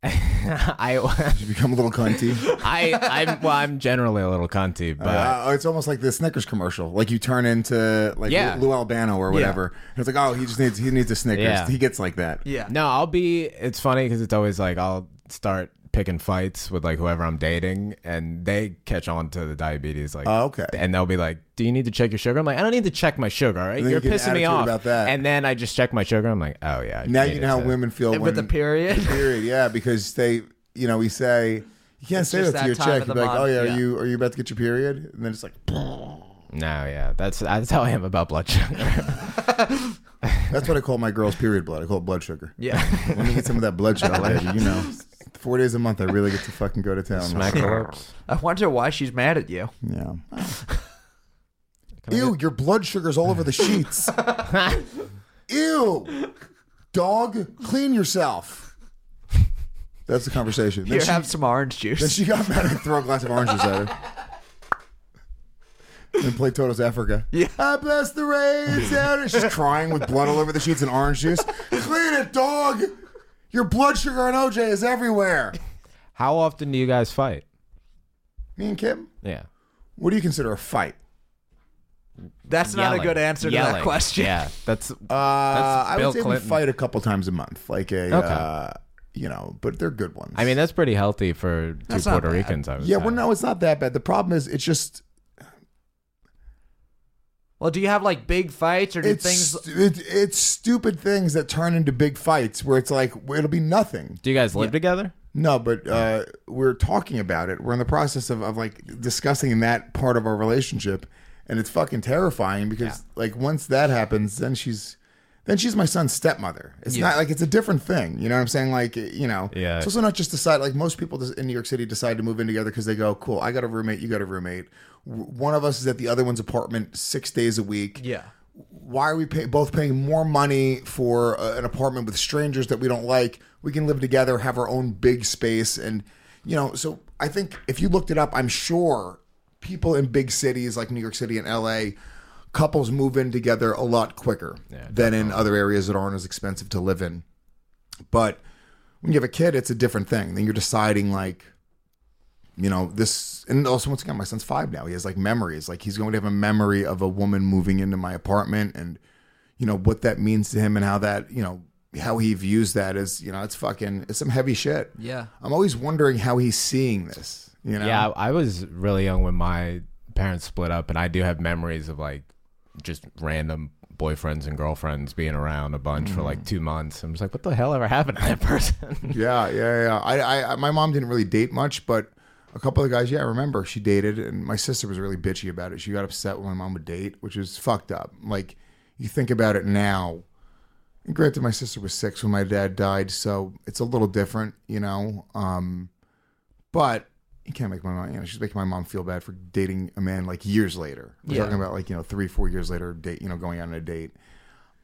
I, You become a little cunty. I, I'm well, I'm generally a little cunty, but Uh, it's almost like the Snickers commercial. Like you turn into like Yeah. Lou Albano or whatever. And it's like, oh, he just needs he needs a Snickers. Yeah. He gets like that. Yeah. no, I'll be. It's funny because it's always like I'll start picking fights with like whoever I'm dating, and they catch on to the diabetes. Like, Oh, okay. and they'll be like, "Do you need to check your sugar?" I'm like, "I don't need to check my sugar. All right, And then you're you get pissing me attitude off." about that. And then I just check my sugar. I'm like, "Oh yeah." I Now needed you know how to- women feel when With the period? Period. Yeah, because they, you know, we say you can't It's say just that to that your time chick. of You'd the be like, oh month, yeah, yeah. are you are you about to get your period? And then it's like, No, yeah, that's that's how I am about blood sugar. that's what I call my girl's period blood. I call it blood sugar. Yeah. Let me get some of that blood sugar, baby. You know, four days a month, I really get to fucking go to town. Smack the lips. I wonder why she's mad at you. Yeah. Ew, your blood sugar's all over the sheets. Ew, dog, clean yourself. That's the conversation. Then Here, she, have some orange then juice. she got mad and throw a glass of orange juice at her. And play Toto's Africa. Yeah. I bless the rain down. And she's crying with blood all over the sheets and orange juice. Clean it, dog. Your blood sugar on O J is everywhere. How often do you guys fight? Me and Kim, Yeah, what do you consider a fight? That's not a Yelling. good answer to Yelling. that question. Yeah, that's Uh, I Bill would say Clinton. we fight a couple times a month, like a, Okay. uh, you know, but they're good ones. I mean, that's pretty healthy for two That's not Puerto bad. Ricans. I would yeah, say. well, no, it's not that bad. The problem is, it's just Well, do you have like big fights or do it's things? it, it's stupid things that turn into big fights where it's like it'll be nothing. Do you guys live together? No, but uh, we're talking about it. We're in the process of, of like discussing that part of our relationship, and it's fucking terrifying because like once that happens, then she's then she's my son's stepmother. It's Yeah. not like it's a different thing. You know what I'm saying? Like you know, Yeah. It's also not just decide like most people in New York City decide to move in together because they go, cool. I got a roommate. You got a roommate. W- One of us is at the other one's apartment six days a week. Yeah. Why are we pay, both paying more money for uh, an apartment with strangers that we don't like? We can live together, have our own big space. And, you know, so I think if you looked it up, I'm sure people in big cities like New York City and L A, couples move in together a lot quicker Yeah, than in other areas that aren't as expensive to live in. But when you have a kid, it's a different thing. Then you're deciding, like, you know, this, and also once again, my son's five now. He has like memories. Like he's going to have a memory of a woman moving into my apartment, and you know what that means to him, and how that, you know, how he views that as, you know, it's fucking, it's some heavy shit. Yeah. I'm always wondering how he's seeing this. You know, Yeah, I I was really young when my parents split up, and I do have memories of like just random boyfriends and girlfriends being around a bunch for like two months. I'm just like, what the hell ever happened to that person? yeah, yeah, yeah. I, I, I, my mom didn't really date much, but a couple of guys, yeah, I remember she dated, and my sister was really bitchy about it. She got upset when my mom would date, which is fucked up. Like, you think about it now, and granted, my sister was six when my dad died, so it's a little different, you know. Um, but you can't make my mom, you know, she's making my mom feel bad for dating a man like years later. We're Yeah. talking about like, you know, three, four years later, date, you know, going on a date.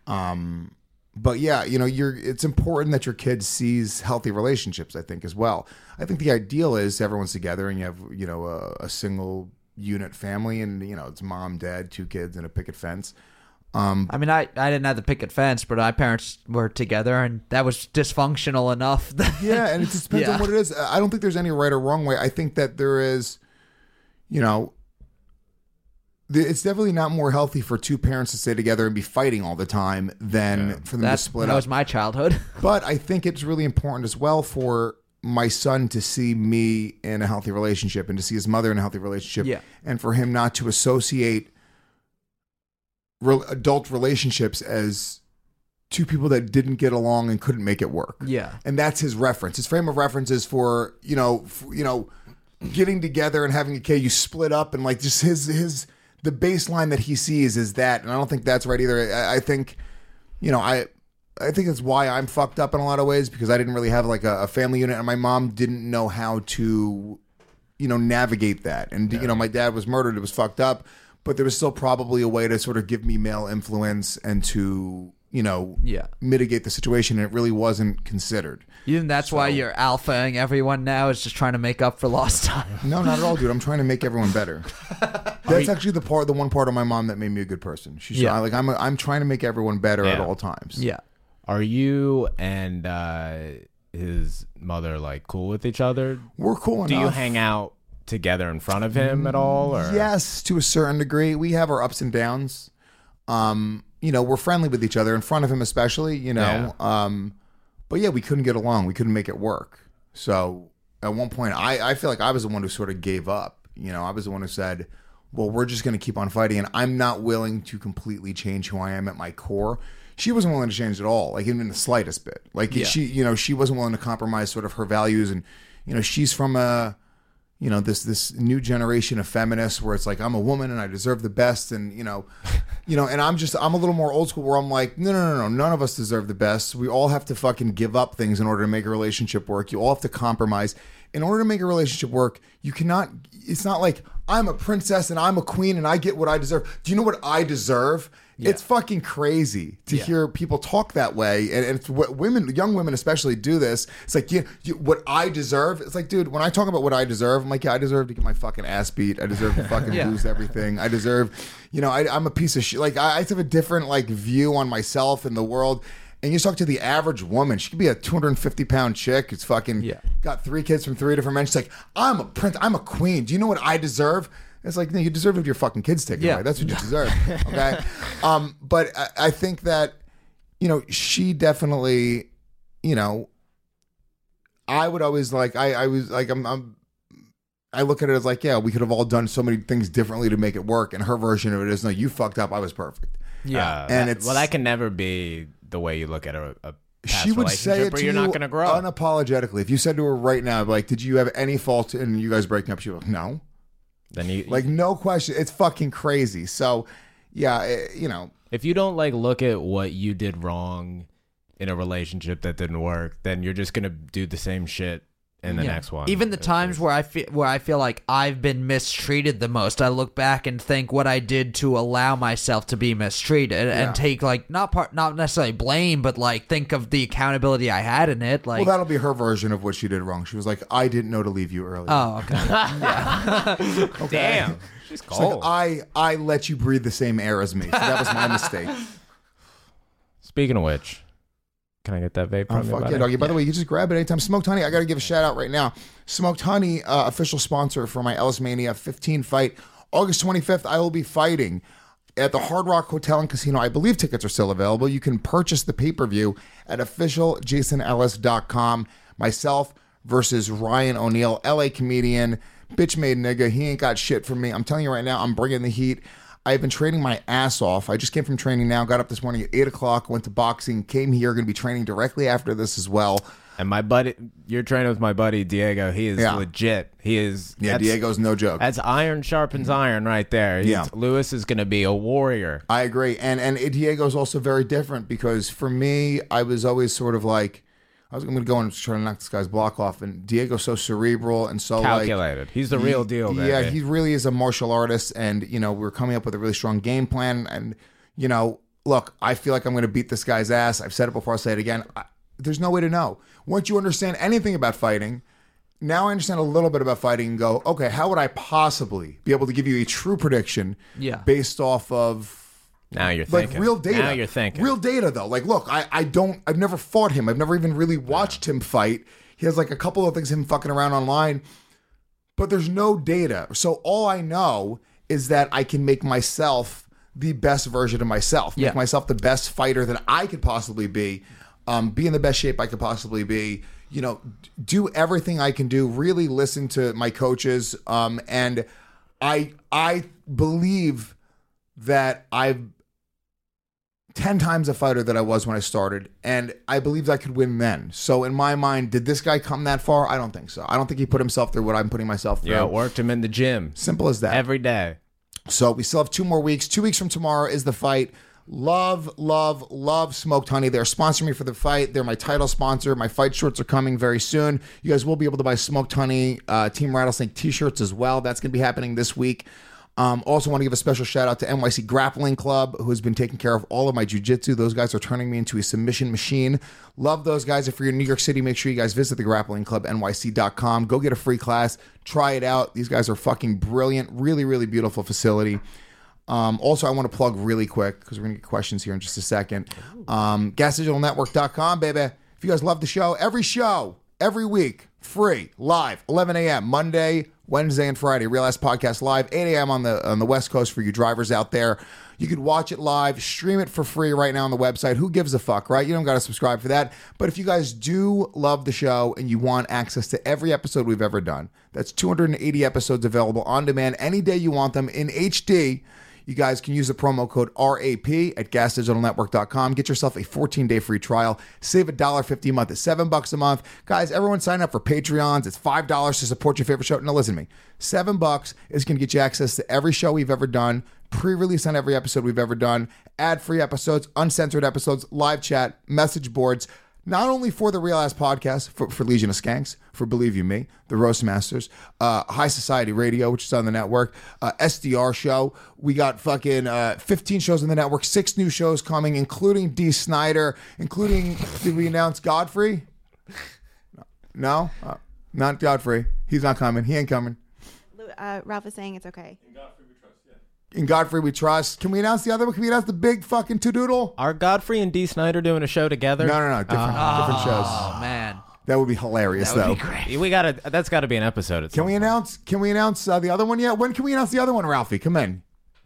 Um, but yeah, you know, you're. It's important that your kid sees healthy relationships. I think as well. I think the ideal is everyone's together and you have you know a, a single unit family, and you know it's mom, dad, two kids, and a picket fence. Um, I mean, I, I didn't have the picket fence, but my parents were together, and that was dysfunctional enough. yeah, and it just depends Yeah. on what it is. I don't think there's any right or wrong way. I think that there is, you know, the- it's definitely not more healthy for two parents to stay together and be fighting all the time than for them That, to split that up. was my childhood. But I think it's really important as well for my son to see me in a healthy relationship and to see his mother in a healthy relationship, Yeah. and for him not to associate Real adult relationships as two people that didn't get along and couldn't make it work. Yeah. And that's his reference. His frame of reference is for, you know, f you know, getting together and having a kid, you split up, and like just his his the baseline that he sees is that, and I don't think that's right either. I, I think, you know, I I think that's why I'm fucked up in a lot of ways, because I didn't really have like a, a family unit, and my mom didn't know how to, you know, navigate that. And you know, my dad was murdered, it was fucked up. But there was still probably a way to sort of give me male influence and to, you know, Yeah. mitigate the situation. And it really wasn't considered. You think that's why you're alphaing everyone now, is just trying to make up for lost time? No, not at all, dude. I'm trying to make everyone better. That's actually the part, the one part of my mom that made me a good person. She's Yeah. like, I'm, a, I'm trying to make everyone better at Yeah. all times. Yeah. Are you and uh, his mother like cool with each other? We're cool Do you enough. hang out together in front of him at all? Or? Yes, to a certain degree. We have our ups and downs. Um, you know, we're friendly with each other in front of him, especially. You know, um, but yeah, we couldn't get along. We couldn't make it work. So at one point, I I feel like I was the one who sort of gave up. You know, I was the one who said, "Well, we're just going to keep on fighting," and I'm not willing to completely change who I am at my core. She wasn't willing to change at all, like even in the slightest bit. Like Yeah. she, you know, she wasn't willing to compromise sort of her values, and you know, she's from a. You know, this this new generation of feminists where it's like, I'm a woman and I deserve the best, and you know, you know, and I'm just I'm a little more old school where I'm like, no, no, no, no, none of us deserve the best. We all have to fucking give up things in order to make a relationship work. You all have to compromise. In order to make a relationship work, you cannot, it's not like I'm a princess and I'm a queen and I get what I deserve. Do you know what I deserve? It's fucking crazy to Yeah. hear people talk that way, and, and it's what women, young women especially, do this. It's like, yeah, you, what I deserve. It's like, dude, when I talk about what I deserve, I'm like, yeah, I deserve to get my fucking ass beat. I deserve to fucking Yeah. lose everything. I deserve, you know, I, I'm a piece of shit. Like, I, I have a different like view on myself and the world. And you talk to the average woman, she could be a two hundred fifty pound chick who's fucking Yeah. got three kids from three different men. She's like, I'm a prince, I'm a queen. Do you know what I deserve? It's like, no, you deserve to have your fucking kids taken Yeah. away. That's what you deserve. Okay. um, but I, I think that, you know, she definitely, you know, I would always like, I, I was like, I'm, I'm, I look at it as like, yeah, we could have all done so many things differently to make it work. And her version of it is, no, you fucked up. I was perfect. Yeah. Uh, And that- it's- well, that can never be the way you look at a, a past She would say relationship it where to you're you not going to grow. unapologetically. If you said to her right now, like, did you have any fault in you guys breaking up? She would, no. then you Like, no question. It's fucking crazy. So, yeah, it, you know, if you don't like look at what you did wrong in a relationship that didn't work, then you're just going to do the same shit in the Yeah. next one. Even the It's times just- where I feel where I feel like I've been mistreated the most, I look back and think what I did to allow myself to be mistreated, Yeah. and take like not part not necessarily blame, but like think of the accountability I had in it. Like, well, that'll be her version of what she did wrong. She was like, I didn't know to leave you early. oh, okay. damn, she's It's cold. like, I, I let you breathe the same air as me. So that was my mistake. Speaking of which, can I get that vape Oh, from you, fuck buddy? yeah, doggy. By the way, you can just grab it anytime. Smoked Honey, I got to give a shout out right now. Smoked Honey, uh, official sponsor for my Ellis Mania fifteen fight. August twenty-fifth, I will be fighting at the Hard Rock Hotel and Casino. I believe tickets are still available. You can purchase the pay-per-view at official jason ellis dot com. Myself versus Ryan O'Neal, L A comedian, bitch made nigga. He ain't got shit from me. I'm telling you right now, I'm bringing the heat. I've been training my ass off. I just came from training now. Got up this morning at eight o'clock, went to boxing, came here, going to be training directly after this as well. And my buddy, you're training with my buddy Diego. He is Yeah. legit. He is. Yeah, that's- Diego's no joke. That's iron sharpens iron right there. He's- Yeah. Lewis is going to be a warrior. I agree. And and Diego's also very different because for me, I was always sort of like, I was going to go and try to knock this guy's block off. And Diego's so cerebral and so Calculated. Like, He's the real deal, baby. Yeah, he really is a martial artist. And, you know, we're coming up with a really strong game plan. And, you know, look, I feel like I'm going to beat this guy's ass. I've said it before. I'll say it again. I, there's no way to know. Once you understand anything about fighting, now I understand a little bit about fighting and go, okay, how would I possibly be able to give you a true prediction Yeah. based off of Now you're like thinking. real data? Now you're thinking. Real data, though. Like, look, I, I don't, I've never fought him. I've never even really watched him fight. He has like a couple of things him fucking around online, but there's no data. So all I know is that I can make myself the best version of myself, make Yeah. myself the best fighter that I could possibly be, um, be in the best shape I could possibly be, you know, do everything I can do, really listen to my coaches. Um, and I, I believe that I'm ten times a fighter that I was when I started, and I believed I could win then. So in my mind, did this guy come that far? I don't think so. I don't think he put himself through what I'm putting myself through. Yeah, worked him in the gym. Simple as that. Every day. So we still have two more weeks. Two weeks from tomorrow is the fight. Love, love, love Smoked Honey. They're sponsoring me for the fight. They're my title sponsor. My fight shorts are coming very soon. You guys will be able to buy Smoked Honey uh, Team Rattlesnake t-shirts as well. That's going to be happening this week. Um, also want to give a special shout out to N Y C Grappling Club, who has been taking care of all of my jiu-jitsu. Those guys are turning me into a submission machine. Love those guys. If you're in New York City, make sure you guys visit the grappling club N Y C dot com. Go get a free class. Try it out. These guys are fucking brilliant. Really, really beautiful facility. Um, also, I want to plug really quick, because we're going to get questions here in just a second. Um, gas digital network dot com, baby. If you guys love the show, every show, every week, free, live, eleven a.m., Monday, Wednesday, and Friday. Real Ass Podcast live, eight a.m. on the on the West Coast for you drivers out there. You could watch it live, stream it for free right now on the website. Who gives a fuck, right? You don't got to subscribe for that. But if you guys do love the show and you want access to every episode we've ever done, that's two hundred eighty episodes available on demand any day you want them in H D. You guys can use the promo code R A P at gas digital network dot com. Get yourself a fourteen-day free trial. Save one dollar fifty a month. It's seven bucks a month. Guys, everyone sign up for Patreons. It's five dollars to support your favorite show. Now, listen to me. seven bucks is going to get you access to every show we've ever done, pre-release on every episode we've ever done, ad-free episodes, uncensored episodes, live chat, message boards. Not only for the Real Ass Podcast, for, for Legion of Skanks, for Believe You Me, the Roast Masters, uh, High Society Radio, which is on the network, uh, S D R Show. We got fucking uh, fifteen shows on the network, six new shows coming, including D. Snyder, including, did we announce Godfrey? No? Uh, not Godfrey. He's not coming. He ain't coming. Uh, Ralph is saying it's okay. In Godfrey we trust. Can we announce the other one? Can we announce the big fucking two-doodle? Are Godfrey and D. Snyder doing a show together? No, no, no. Different, different shows. Oh man, That would be hilarious, that would though. be great. We gotta. That's got to be an episode. At Can some we point. announce? Can we announce uh, the other one yet? When can we announce the other one, Ralphie? Come in.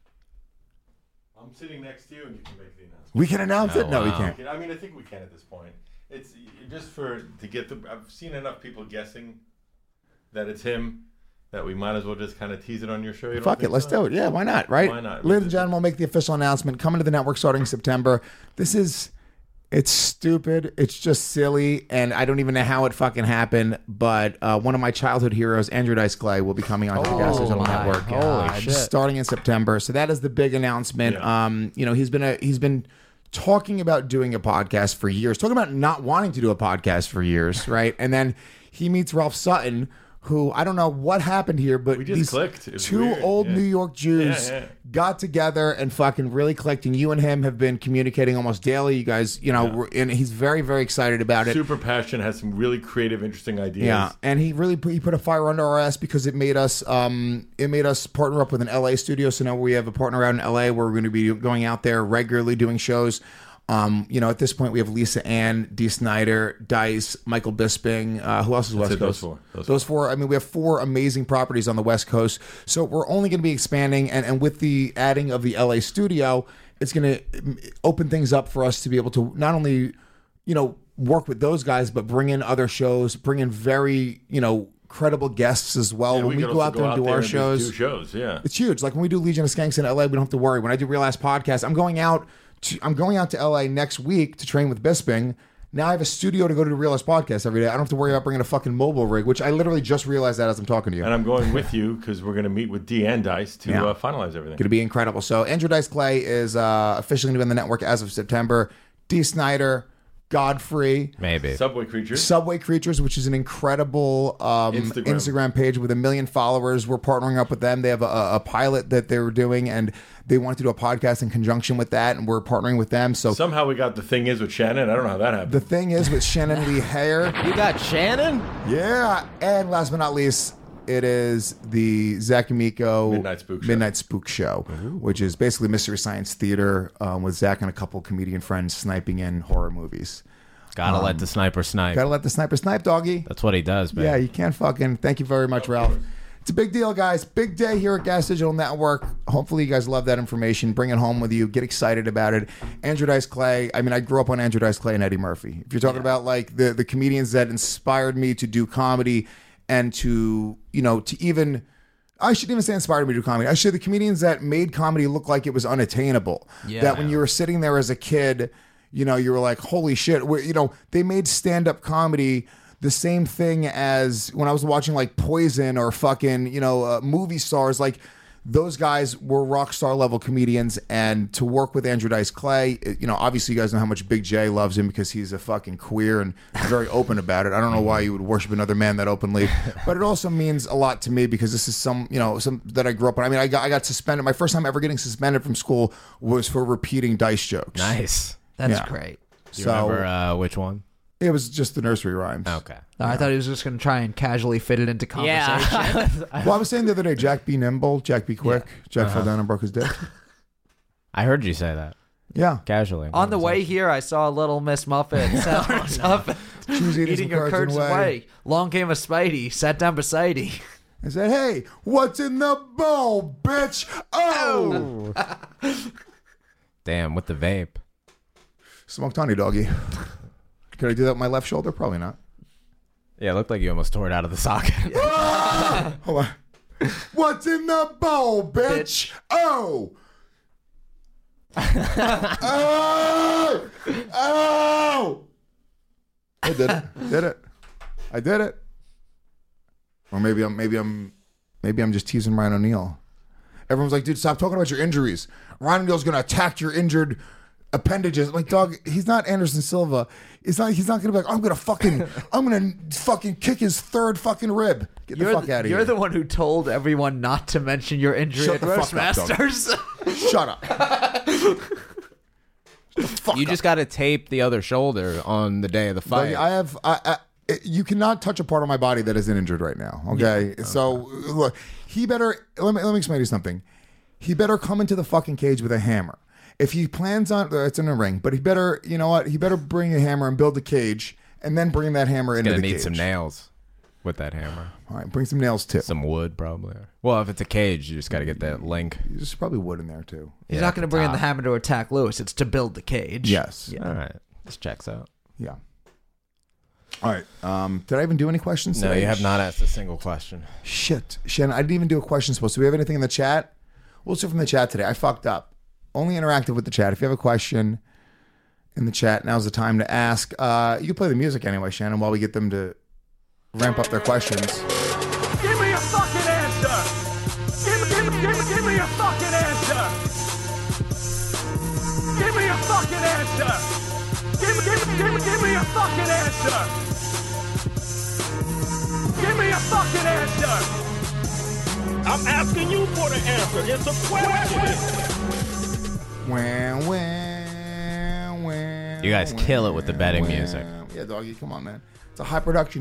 I'm sitting next to you, and you can make the announcement. We can announce Oh, it. No, we wow. can't. I mean, I think we can at this point. It's just for to get the. I've seen enough people guessing that it's him that we might as well just kind of tease it on your show. You don't Fuck it, think let's so? do it. Yeah, why not? Right? Why not? Ladies and gentlemen, we'll make the official announcement. Coming to the network starting September. This is. It's stupid. It's just silly, and I don't even know how it fucking happened. But uh, one of my childhood heroes, Andrew Dice Clay, will be coming on to the Gas Digital my Network. Holy uh, shit. Starting in September. So that is the big announcement. Yeah. Um, you know, he's been a he's been talking about doing a podcast for years, talking about not wanting to do a podcast for years, right? And then he meets Ralph Sutton, who I don't know what happened here, but We just these clicked. It's two weird. old Yeah. New York Jews Yeah, yeah. got together and fucking really clicked. And you and him have been communicating almost daily. You guys, you know, Yeah. were- and he's very, very excited about it. Super passionate, has some really creative, interesting ideas. Yeah, and he really put, he put a fire under our ass because it made us um it made us partner up with an L A studio. So now we have a partner out in L A where we're going to be going out there regularly doing shows. Um, you know, at this point we have Lisa Ann, Dee Snider, Dice, Michael Bisping. Uh, who else is West it, Coast? those four. Those Those four. I mean, we have four amazing properties on the West Coast. So we're only going to be expanding, and and with the adding of the L A studio, it's going to open things up for us to be able to not only, you know, work with those guys, but bring in other shows, bring in very, you know, credible guests as well. Yeah, when we, could go also out there and do there our do shows, shows, yeah. it's huge. Like when we do Legion of Skanks in L A, we don't have to worry. When I do Real Ass Podcast, I'm going out to I'm going out to L A next week to train with Bisping. Now I have a studio to go to the Real Ass Podcast every day. I don't have to worry about bringing a fucking mobile rig, which I literally just realized that as I'm talking to you. And I'm going with you because we're going to meet with Dee and Dice to Yeah. uh, finalize everything. Going to be incredible. So Andrew Dice Clay is uh, officially going to be on the network as of September. Dee Snider, Godfrey. Maybe. Subway Creatures. Subway Creatures, which is an incredible um, Instagram. Instagram page with a million followers. We're partnering up with them. They have a, a pilot that they were doing, and they wanted to do a podcast in conjunction with that, and we're partnering with them. So somehow we got The Thing Is with Shannon. I don't know how that happened. The Thing Is with Shannon Lee Hare. You got Shannon? Yeah. And last but not least, it is the Zach Amico Midnight Spook Show, Midnight Spook Show, which is basically Mystery Science Theater um, with Zach and a couple comedian friends sniping in horror movies. Gotta Um, let the sniper snipe. Gotta let the sniper snipe, doggy. That's what he does, man. Yeah, you can't fucking. Thank you very much, Ralph. It's a big deal, guys. Big day here at Gas Digital Network. Hopefully, you guys love that information. Bring it home with you. Get excited about it. Andrew Dice Clay. I mean, I grew up on Andrew Dice Clay and Eddie Murphy. If you're talking about like the the comedians that inspired me to do comedy and to you know to even. I shouldn't even say inspired me to do comedy. I should the comedians that made comedy look like it was unattainable. Yeah. That when you were sitting there as a kid, you know, you were like, holy shit. We're, you know, they made stand-up comedy the same thing as when I was watching like Poison or fucking, you know, uh, movie stars. Like those guys were rock star level comedians. And to work with Andrew Dice Clay, it- you know, obviously you guys know how much Big J loves him because he's a fucking queer and very open about it. I don't know why you would worship another man that openly, but it also means a lot to me because this is some, you know, some that I grew up on. I mean, I got, I got suspended. My first time ever getting suspended from school was for repeating Dice jokes. Nice. That's Yeah. great. Do you So- remember uh, which one? It was just the nursery rhymes. Okay. No, I thought he was just going to try and casually fit it into conversation. Yeah. Well, I was saying the other day, Jack be nimble, Jack be quick. Jack Uh-huh. fell down and broke his dick. I heard you say that Yeah. casually. On the way here, I saw Little Miss Muffet selling herself, She was eating, eating some her curds curds and whey. away. Long came a Spidey, sat down beside he. I said, hey, what's in the bowl, bitch? Oh! Damn, with the vape. Smoked honey, doggy. Could I do that with my left shoulder? Probably not. Yeah, it looked like you almost tore it out of the socket. Hold on. What's in the bowl, bitch? Oh! oh! Oh! I did it. Did it. I did it. Or maybe I'm maybe I'm maybe I'm just teasing Ryan O'Neal. Everyone's like, dude, stop talking about your injuries. Ryan O'Neal's gonna attack your injured appendages. Like, dog, he's not Anderson Silva. It's not he's not gonna be like, I'm gonna fucking I'm gonna fucking kick his third fucking rib. Get the You're fuck the, out of You're here. the one who told everyone not to mention your injury Shut at the fuck up, dog. Roastmasters. Shut up. Fuck You up. just got to tape the other shoulder on the day of the fight. Like, I have. I, I, you cannot touch a part of my body that isn't injured right now. Okay, so look, he better. Let me let me explain to you something. He better come into the fucking cage with a hammer. If he plans on, it's in a ring, but he better. You know what? He better bring a hammer and build the cage, and then bring that hammer into Gonna the need cage. some nails with that hammer. All right, bring some nails too. Some wood, probably. Well, if it's a cage, you just got to get that link. There's probably wood in there too. He's Yeah, not at going to the bring in top. the hammer to attack Lewis. It's to build the cage. Yes. All right, this checks out. Yeah. All right. Um, did I even do any questions? No, today? you have not asked a single question. Shit, Shannon, I didn't even do a question supposed. Do we have anything in the chat? We'll see from the chat today. I fucked up. Only interactive with the chat. If you have a question in the chat, now's the time to ask. Uh, you can play the music anyway, Shannon, while we get them to ramp up their questions. Give me a fucking answer! Give me, give me, give me, give me a fucking answer! Give me a fucking answer! Give me, give me, give me, give me a fucking answer! Give me a fucking answer! I'm asking you for the answer. It's a question. Wah, wah, wah, You guys kill it with the betting wah. music. Yeah, doggy, come on, man. It's a high production.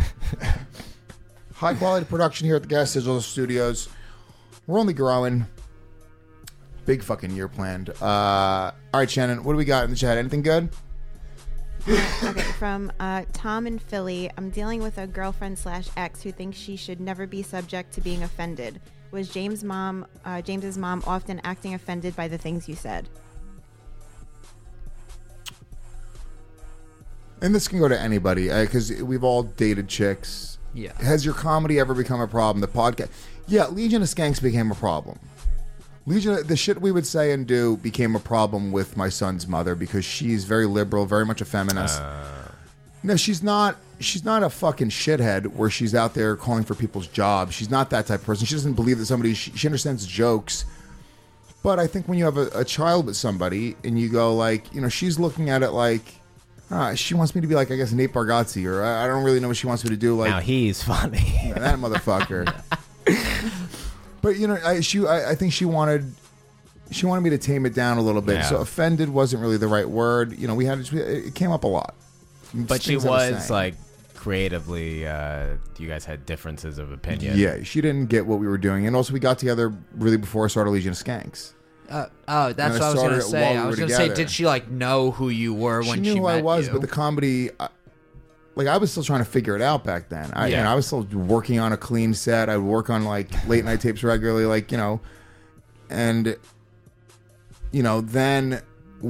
High quality production here at the Gas Digital Studios. We're only growing. Big fucking year planned. Uh, all right, Shannon, what do we got in the chat? Anything good? Okay, from uh, Tom in Philly. I'm dealing with a girlfriend slash ex who thinks she should never be subject to being offended. Was James' mom, uh, James's mom, often acting offended by the things you said? And this can go to anybody because we've all dated chicks. Yeah. Has your comedy ever become a problem? The podcast, yeah. Legion of Skanks became a problem. Legion, the shit we would say and do became a problem with my son's mother because she's very liberal, very much a feminist. Uh, No, she's not. She's not a fucking shithead where she's out there calling for people's jobs. She's not that type of person. She doesn't believe that somebody. She, she understands jokes, but I think when you have a, a child with somebody and you go like, you know, she's looking at it like, Uh, she wants me to be like, I guess, Nate Bargatze, or I, I don't really know what she wants me to do. Like, Now he's funny. yeah, that motherfucker. But you know, I, she, I, I think she wanted, she wanted me to tame it down a little bit. Yeah. So offended wasn't really the right word. You know, we had it came up a lot. But she Things I was was saying. like creatively. Uh, you guys had differences of opinion. Yeah, she didn't get what we were doing, and also we got together really before I started Legion of Skanks. Uh, oh, that's And what I was started gonna it say. while we I was were gonna say, together. did she like know who you were She when knew she who met I was, you? but the comedy, I, like I was still trying to figure it out back then. I, Yeah. and I was still working on a clean set. I would work on like late night tapes regularly, like you know, and you know, then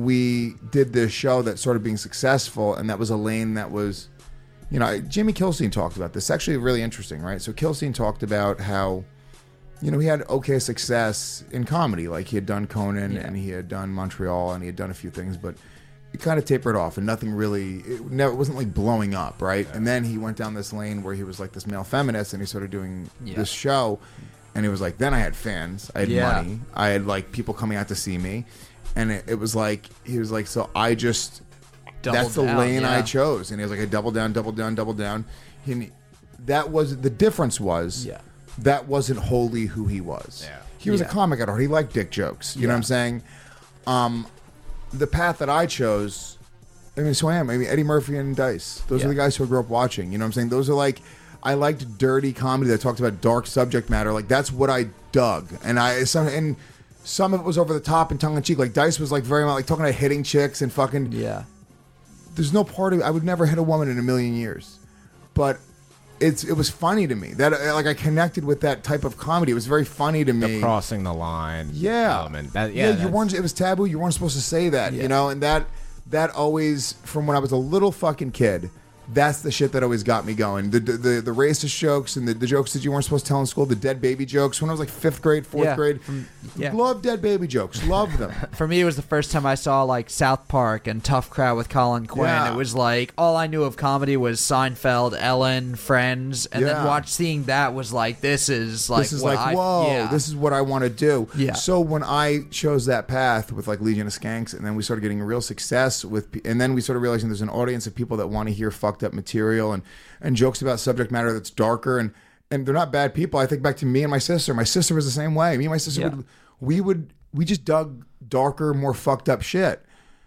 we did this show that started being successful, and that was a lane that was, you know, Jimmy Kilstein talked about this. Actually, really interesting, right? So Kilstein talked about how, you know, he had okay success in comedy. Like he had done Conan and he had done Montreal and he had done a few things, but it kind of tapered off and nothing really, it, never, it wasn't like blowing up, right? And then he went down this lane where he was like this male feminist and he started doing Yeah. this show. And it was like, then I had fans, I had Yeah. money, I had like people coming out to see me. And it, it was like, he was like, so I just, Doubled that's the down, lane I yeah. chose. And he was like, I double down, double down, double down. And that was, the difference was, Yeah. that wasn't wholly who he was. Yeah. He was Yeah. a comic at heart. He liked dick jokes. You know what I'm saying? Um, the path that I chose, I mean, so I am. I mean, Eddie Murphy and Dice. Those Yeah. are the guys who I grew up watching. You know what I'm saying? Those are like, I liked dirty comedy that talked about dark subject matter. Like, that's what I dug. And I, some, and some of it was over the top and tongue in cheek. Like, Dice was like very much like talking about hitting chicks and fucking. yeah. There's no part of it. I would never hit a woman in a million years. But it's it was funny to me. That like I connected with that type of comedy. It was very funny to The me. crossing the line. Yeah. Element. That, yeah, yeah. you that's- weren't. It was taboo. You weren't supposed to say that. Yeah. You know, and that that always, from when I was a little fucking kid, that's the shit that always got me going. The the the, the racist jokes and the, the jokes that you weren't supposed to tell in school. The dead baby jokes. When I was like fifth grade, fourth Yeah. grade, From- yeah. love dead baby jokes. Love them. For me, it was the first time I saw like South Park and Tough Crowd with Colin Quinn. Yeah. It was like all I knew of comedy was Seinfeld, Ellen, Friends, and Yeah. then watch seeing that was like this is like this is what like I, whoa, yeah. this is what I want to do. Yeah. So when I chose that path with like Legion of Skanks, and then we started getting real success with, pe- and then we started realizing there's an audience of people that want to hear fucked up material and and jokes about subject matter that's darker, and and they're not bad people. I think back to me and my sister. My sister was the same way. Me and my sister Yeah. would we would we just dug darker, more fucked up shit.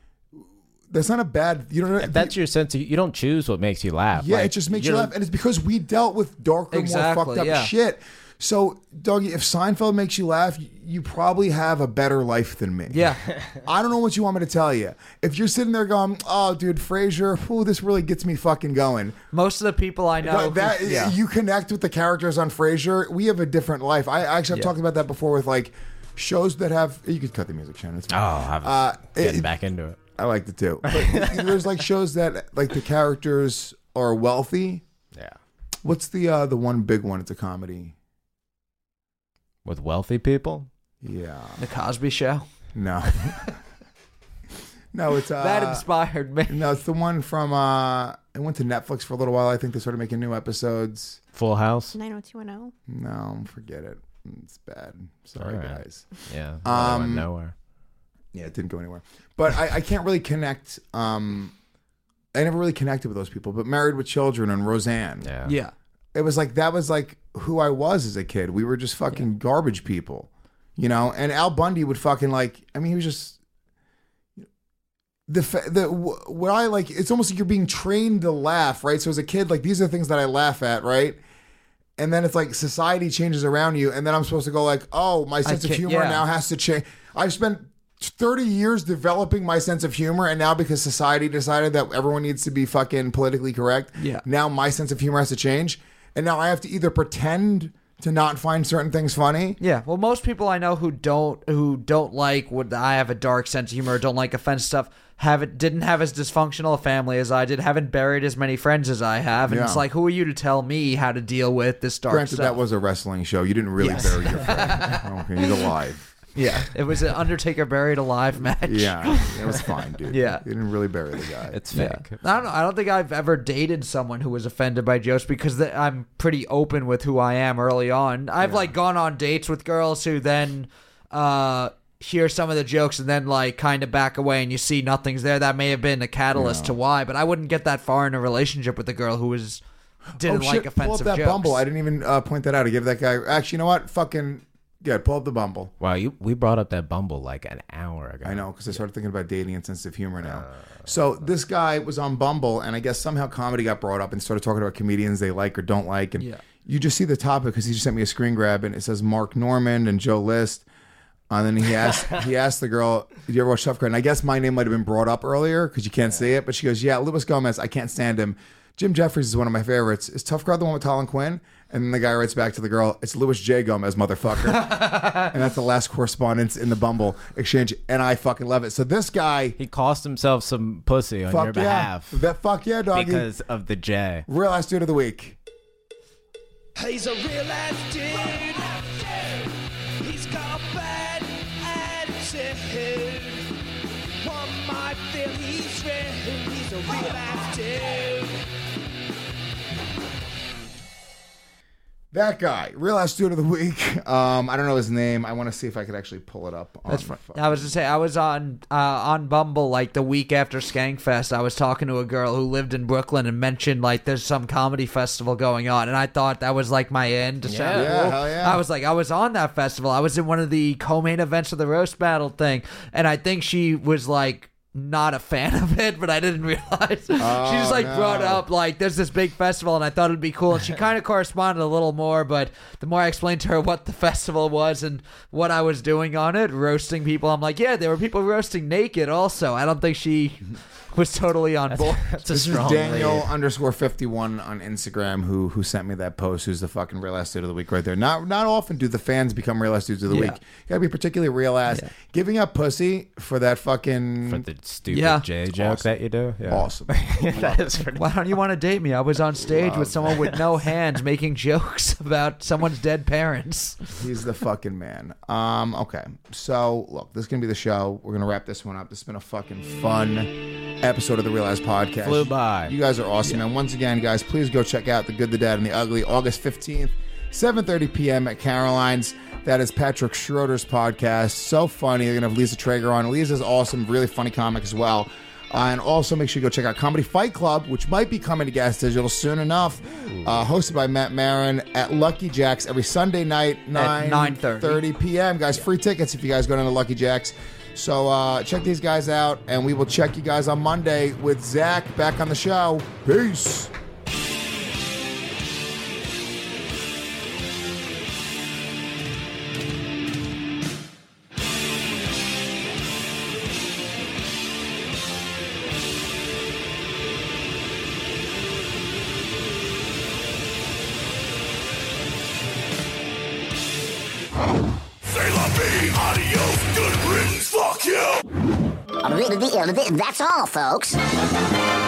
That's not a bad. You know. That's your sense of, you don't choose what makes you laugh. Yeah, Like, it just makes you don't- laugh, and it's because we dealt with darker, Exactly, more fucked up yeah. shit. So, Dougie, if Seinfeld makes you laugh, you, you probably have a better life than me. Yeah. I don't know what you want me to tell you. If you're sitting there going, "Oh, dude, Frasier, ooh, this really gets me fucking going." Most of the people I know, that who- yeah. you connect with the characters on Frasier. We have a different life. I actually have Yeah. talked about that before with like shows that have. You could cut the music, Shannon. It's Oh, fine. I'm Uh, getting it- back into it. I liked it too. But there's like shows that like the characters are wealthy. Yeah. What's the uh, the one big one? It's a comedy. With wealthy people? Yeah. The Cosby Show. No. no, it's uh, That inspired me. No, it's the one from. Uh, it went to Netflix for a little while. I think they started making new episodes. Full House? nine oh two one oh. No, forget it. It's bad. Sorry, All right. guys. Yeah. Um, Um, went nowhere. Yeah, it didn't go anywhere. But I, I can't really connect. Um, I never really connected with those people. But Married with Children and Roseanne. Yeah. Yeah. It was like that was like who I was as a kid. We were just fucking garbage people, you know. And Al Bundy would fucking like. I mean, he was just the fa- the wh- what I like. It's almost like you're being trained to laugh, right? So as a kid, like these are things that I laugh at, right? And then it's like society changes around you, and then I'm supposed to go like, oh, my sense of can't- humor yeah. now has to change. I've spent thirty years developing my sense of humor, and now because society decided that everyone needs to be fucking politically correct, Yeah. now my sense of humor has to change. And now I have to either pretend to not find certain things funny. Yeah, well, most people I know who don't who don't like what I have a dark sense of humor, don't like offensive stuff, haven't didn't have as dysfunctional a family as I did, haven't buried as many friends as I have, and Yeah. it's like, who are you to tell me how to deal with this dark Granted, stuff? that was a wrestling show. You didn't really Yes. bury your friend. Okay, he's alive. Yeah, it was an Undertaker buried alive match. Yeah, it was fine, dude. Yeah. You didn't really bury the guy. It's Yeah. fake. I don't know. I don't think I've ever dated someone who was offended by jokes because th- I'm pretty open with who I am early on. I've like gone on dates with girls who then uh, hear some of the jokes and then like kind of back away and you see nothing's there, that may have been a catalyst No. to why. But I wouldn't get that far in a relationship with a girl who was didn't oh, like shit, offensive pull up that jokes. Bumble. I didn't even uh, point that out. I gave that guy. Actually, you know what? Fucking good. Pull up the Bumble. Wow, you we brought up that Bumble like an hour ago. I know, because I started thinking about dating and sensitive humor now. Uh, so this guy was on Bumble, and I guess somehow comedy got brought up and started talking about comedians they like or don't like. And Yeah. you just see the topic because he just sent me a screen grab, and it says Mark Normand and Joe List. And then he asked he asked the girl, "Did you ever watch Tough Crowd?" And I guess my name might have been brought up earlier because you can't yeah. say it. But she goes, "Yeah, Luis Gomez. I can't stand him. Jim Jeffries is one of my favorites. Is Tough Crowd the one with Colin Quinn?" And then the guy writes back to the girl, "It's Luis J. Gomez, motherfucker." And that's the last correspondence in the Bumble exchange. And I fucking love it. So this guy, he cost himself some pussy on fuck your yeah. behalf. That fuck yeah, doggy. Because of the J. Real ass dude of the week. He's a real ass dude. He's got a bad attitude. One might feel he's rude. He's a real ass dude. That guy, real ass dude of the week. Um, I don't know his name. I want to see if I could actually pull it up. On That's fine. I was to say I was on uh, on Bumble like the week after Skankfest. I was talking to a girl who lived in Brooklyn and mentioned like there's some comedy festival going on, and I thought that was like my end to Yeah, sound yeah, cool. hell yeah. I was like, I was on that festival. I was in one of the co-main events of the roast battle thing, and I think she was like not a fan of it, but I didn't realize. Oh, she just like no. brought up like there's this big festival, and I thought it'd be cool. And she kind of corresponded a little more, but the more I explained to her what the festival was and what I was doing on it, roasting people, I'm like, yeah, there were people roasting naked also. I don't think she was totally on board. That's a This is strong Daniel lead. underscore fifty-one on Instagram who who sent me that post. Who's the fucking real ass dude of the week right there? Not not often do the fans become real ass dudes of the Yeah. week. You gotta be particularly real ass. Yeah. Giving up pussy for that fucking For the stupid Yeah. J joke Awesome. that you do. Yeah. awesome. That is pretty. Why don't you want to date me? I was on stage Love with someone with no hands making jokes about someone's dead parents. He's the fucking man. Um, okay. So look, this is gonna be the show. We're gonna wrap this one up. This has been a fucking fun episode of the Real Ass Podcast. Flew by. You guys are awesome. And once again, guys, please go check out The Good, the Dad, and the Ugly, August fifteenth, seven thirty p.m. at Caroline's. That is Patrick Schroeder's podcast. So funny. They're going to have Lisa Traeger on. Lisa's awesome, really funny comic as well. Uh, and also make sure you go check out Comedy Fight Club, which might be coming to Gas Digital soon enough. Uh, hosted by Matt Marin at Lucky Jack's every Sunday night, nine thirty p.m. Guys, free tickets if you guys go down to Lucky Jack's. So uh, check these guys out, and we will check you guys on Monday with Zach back on the show. Peace. Say la vie, adios, good riddance, fuck you. That's all, folks.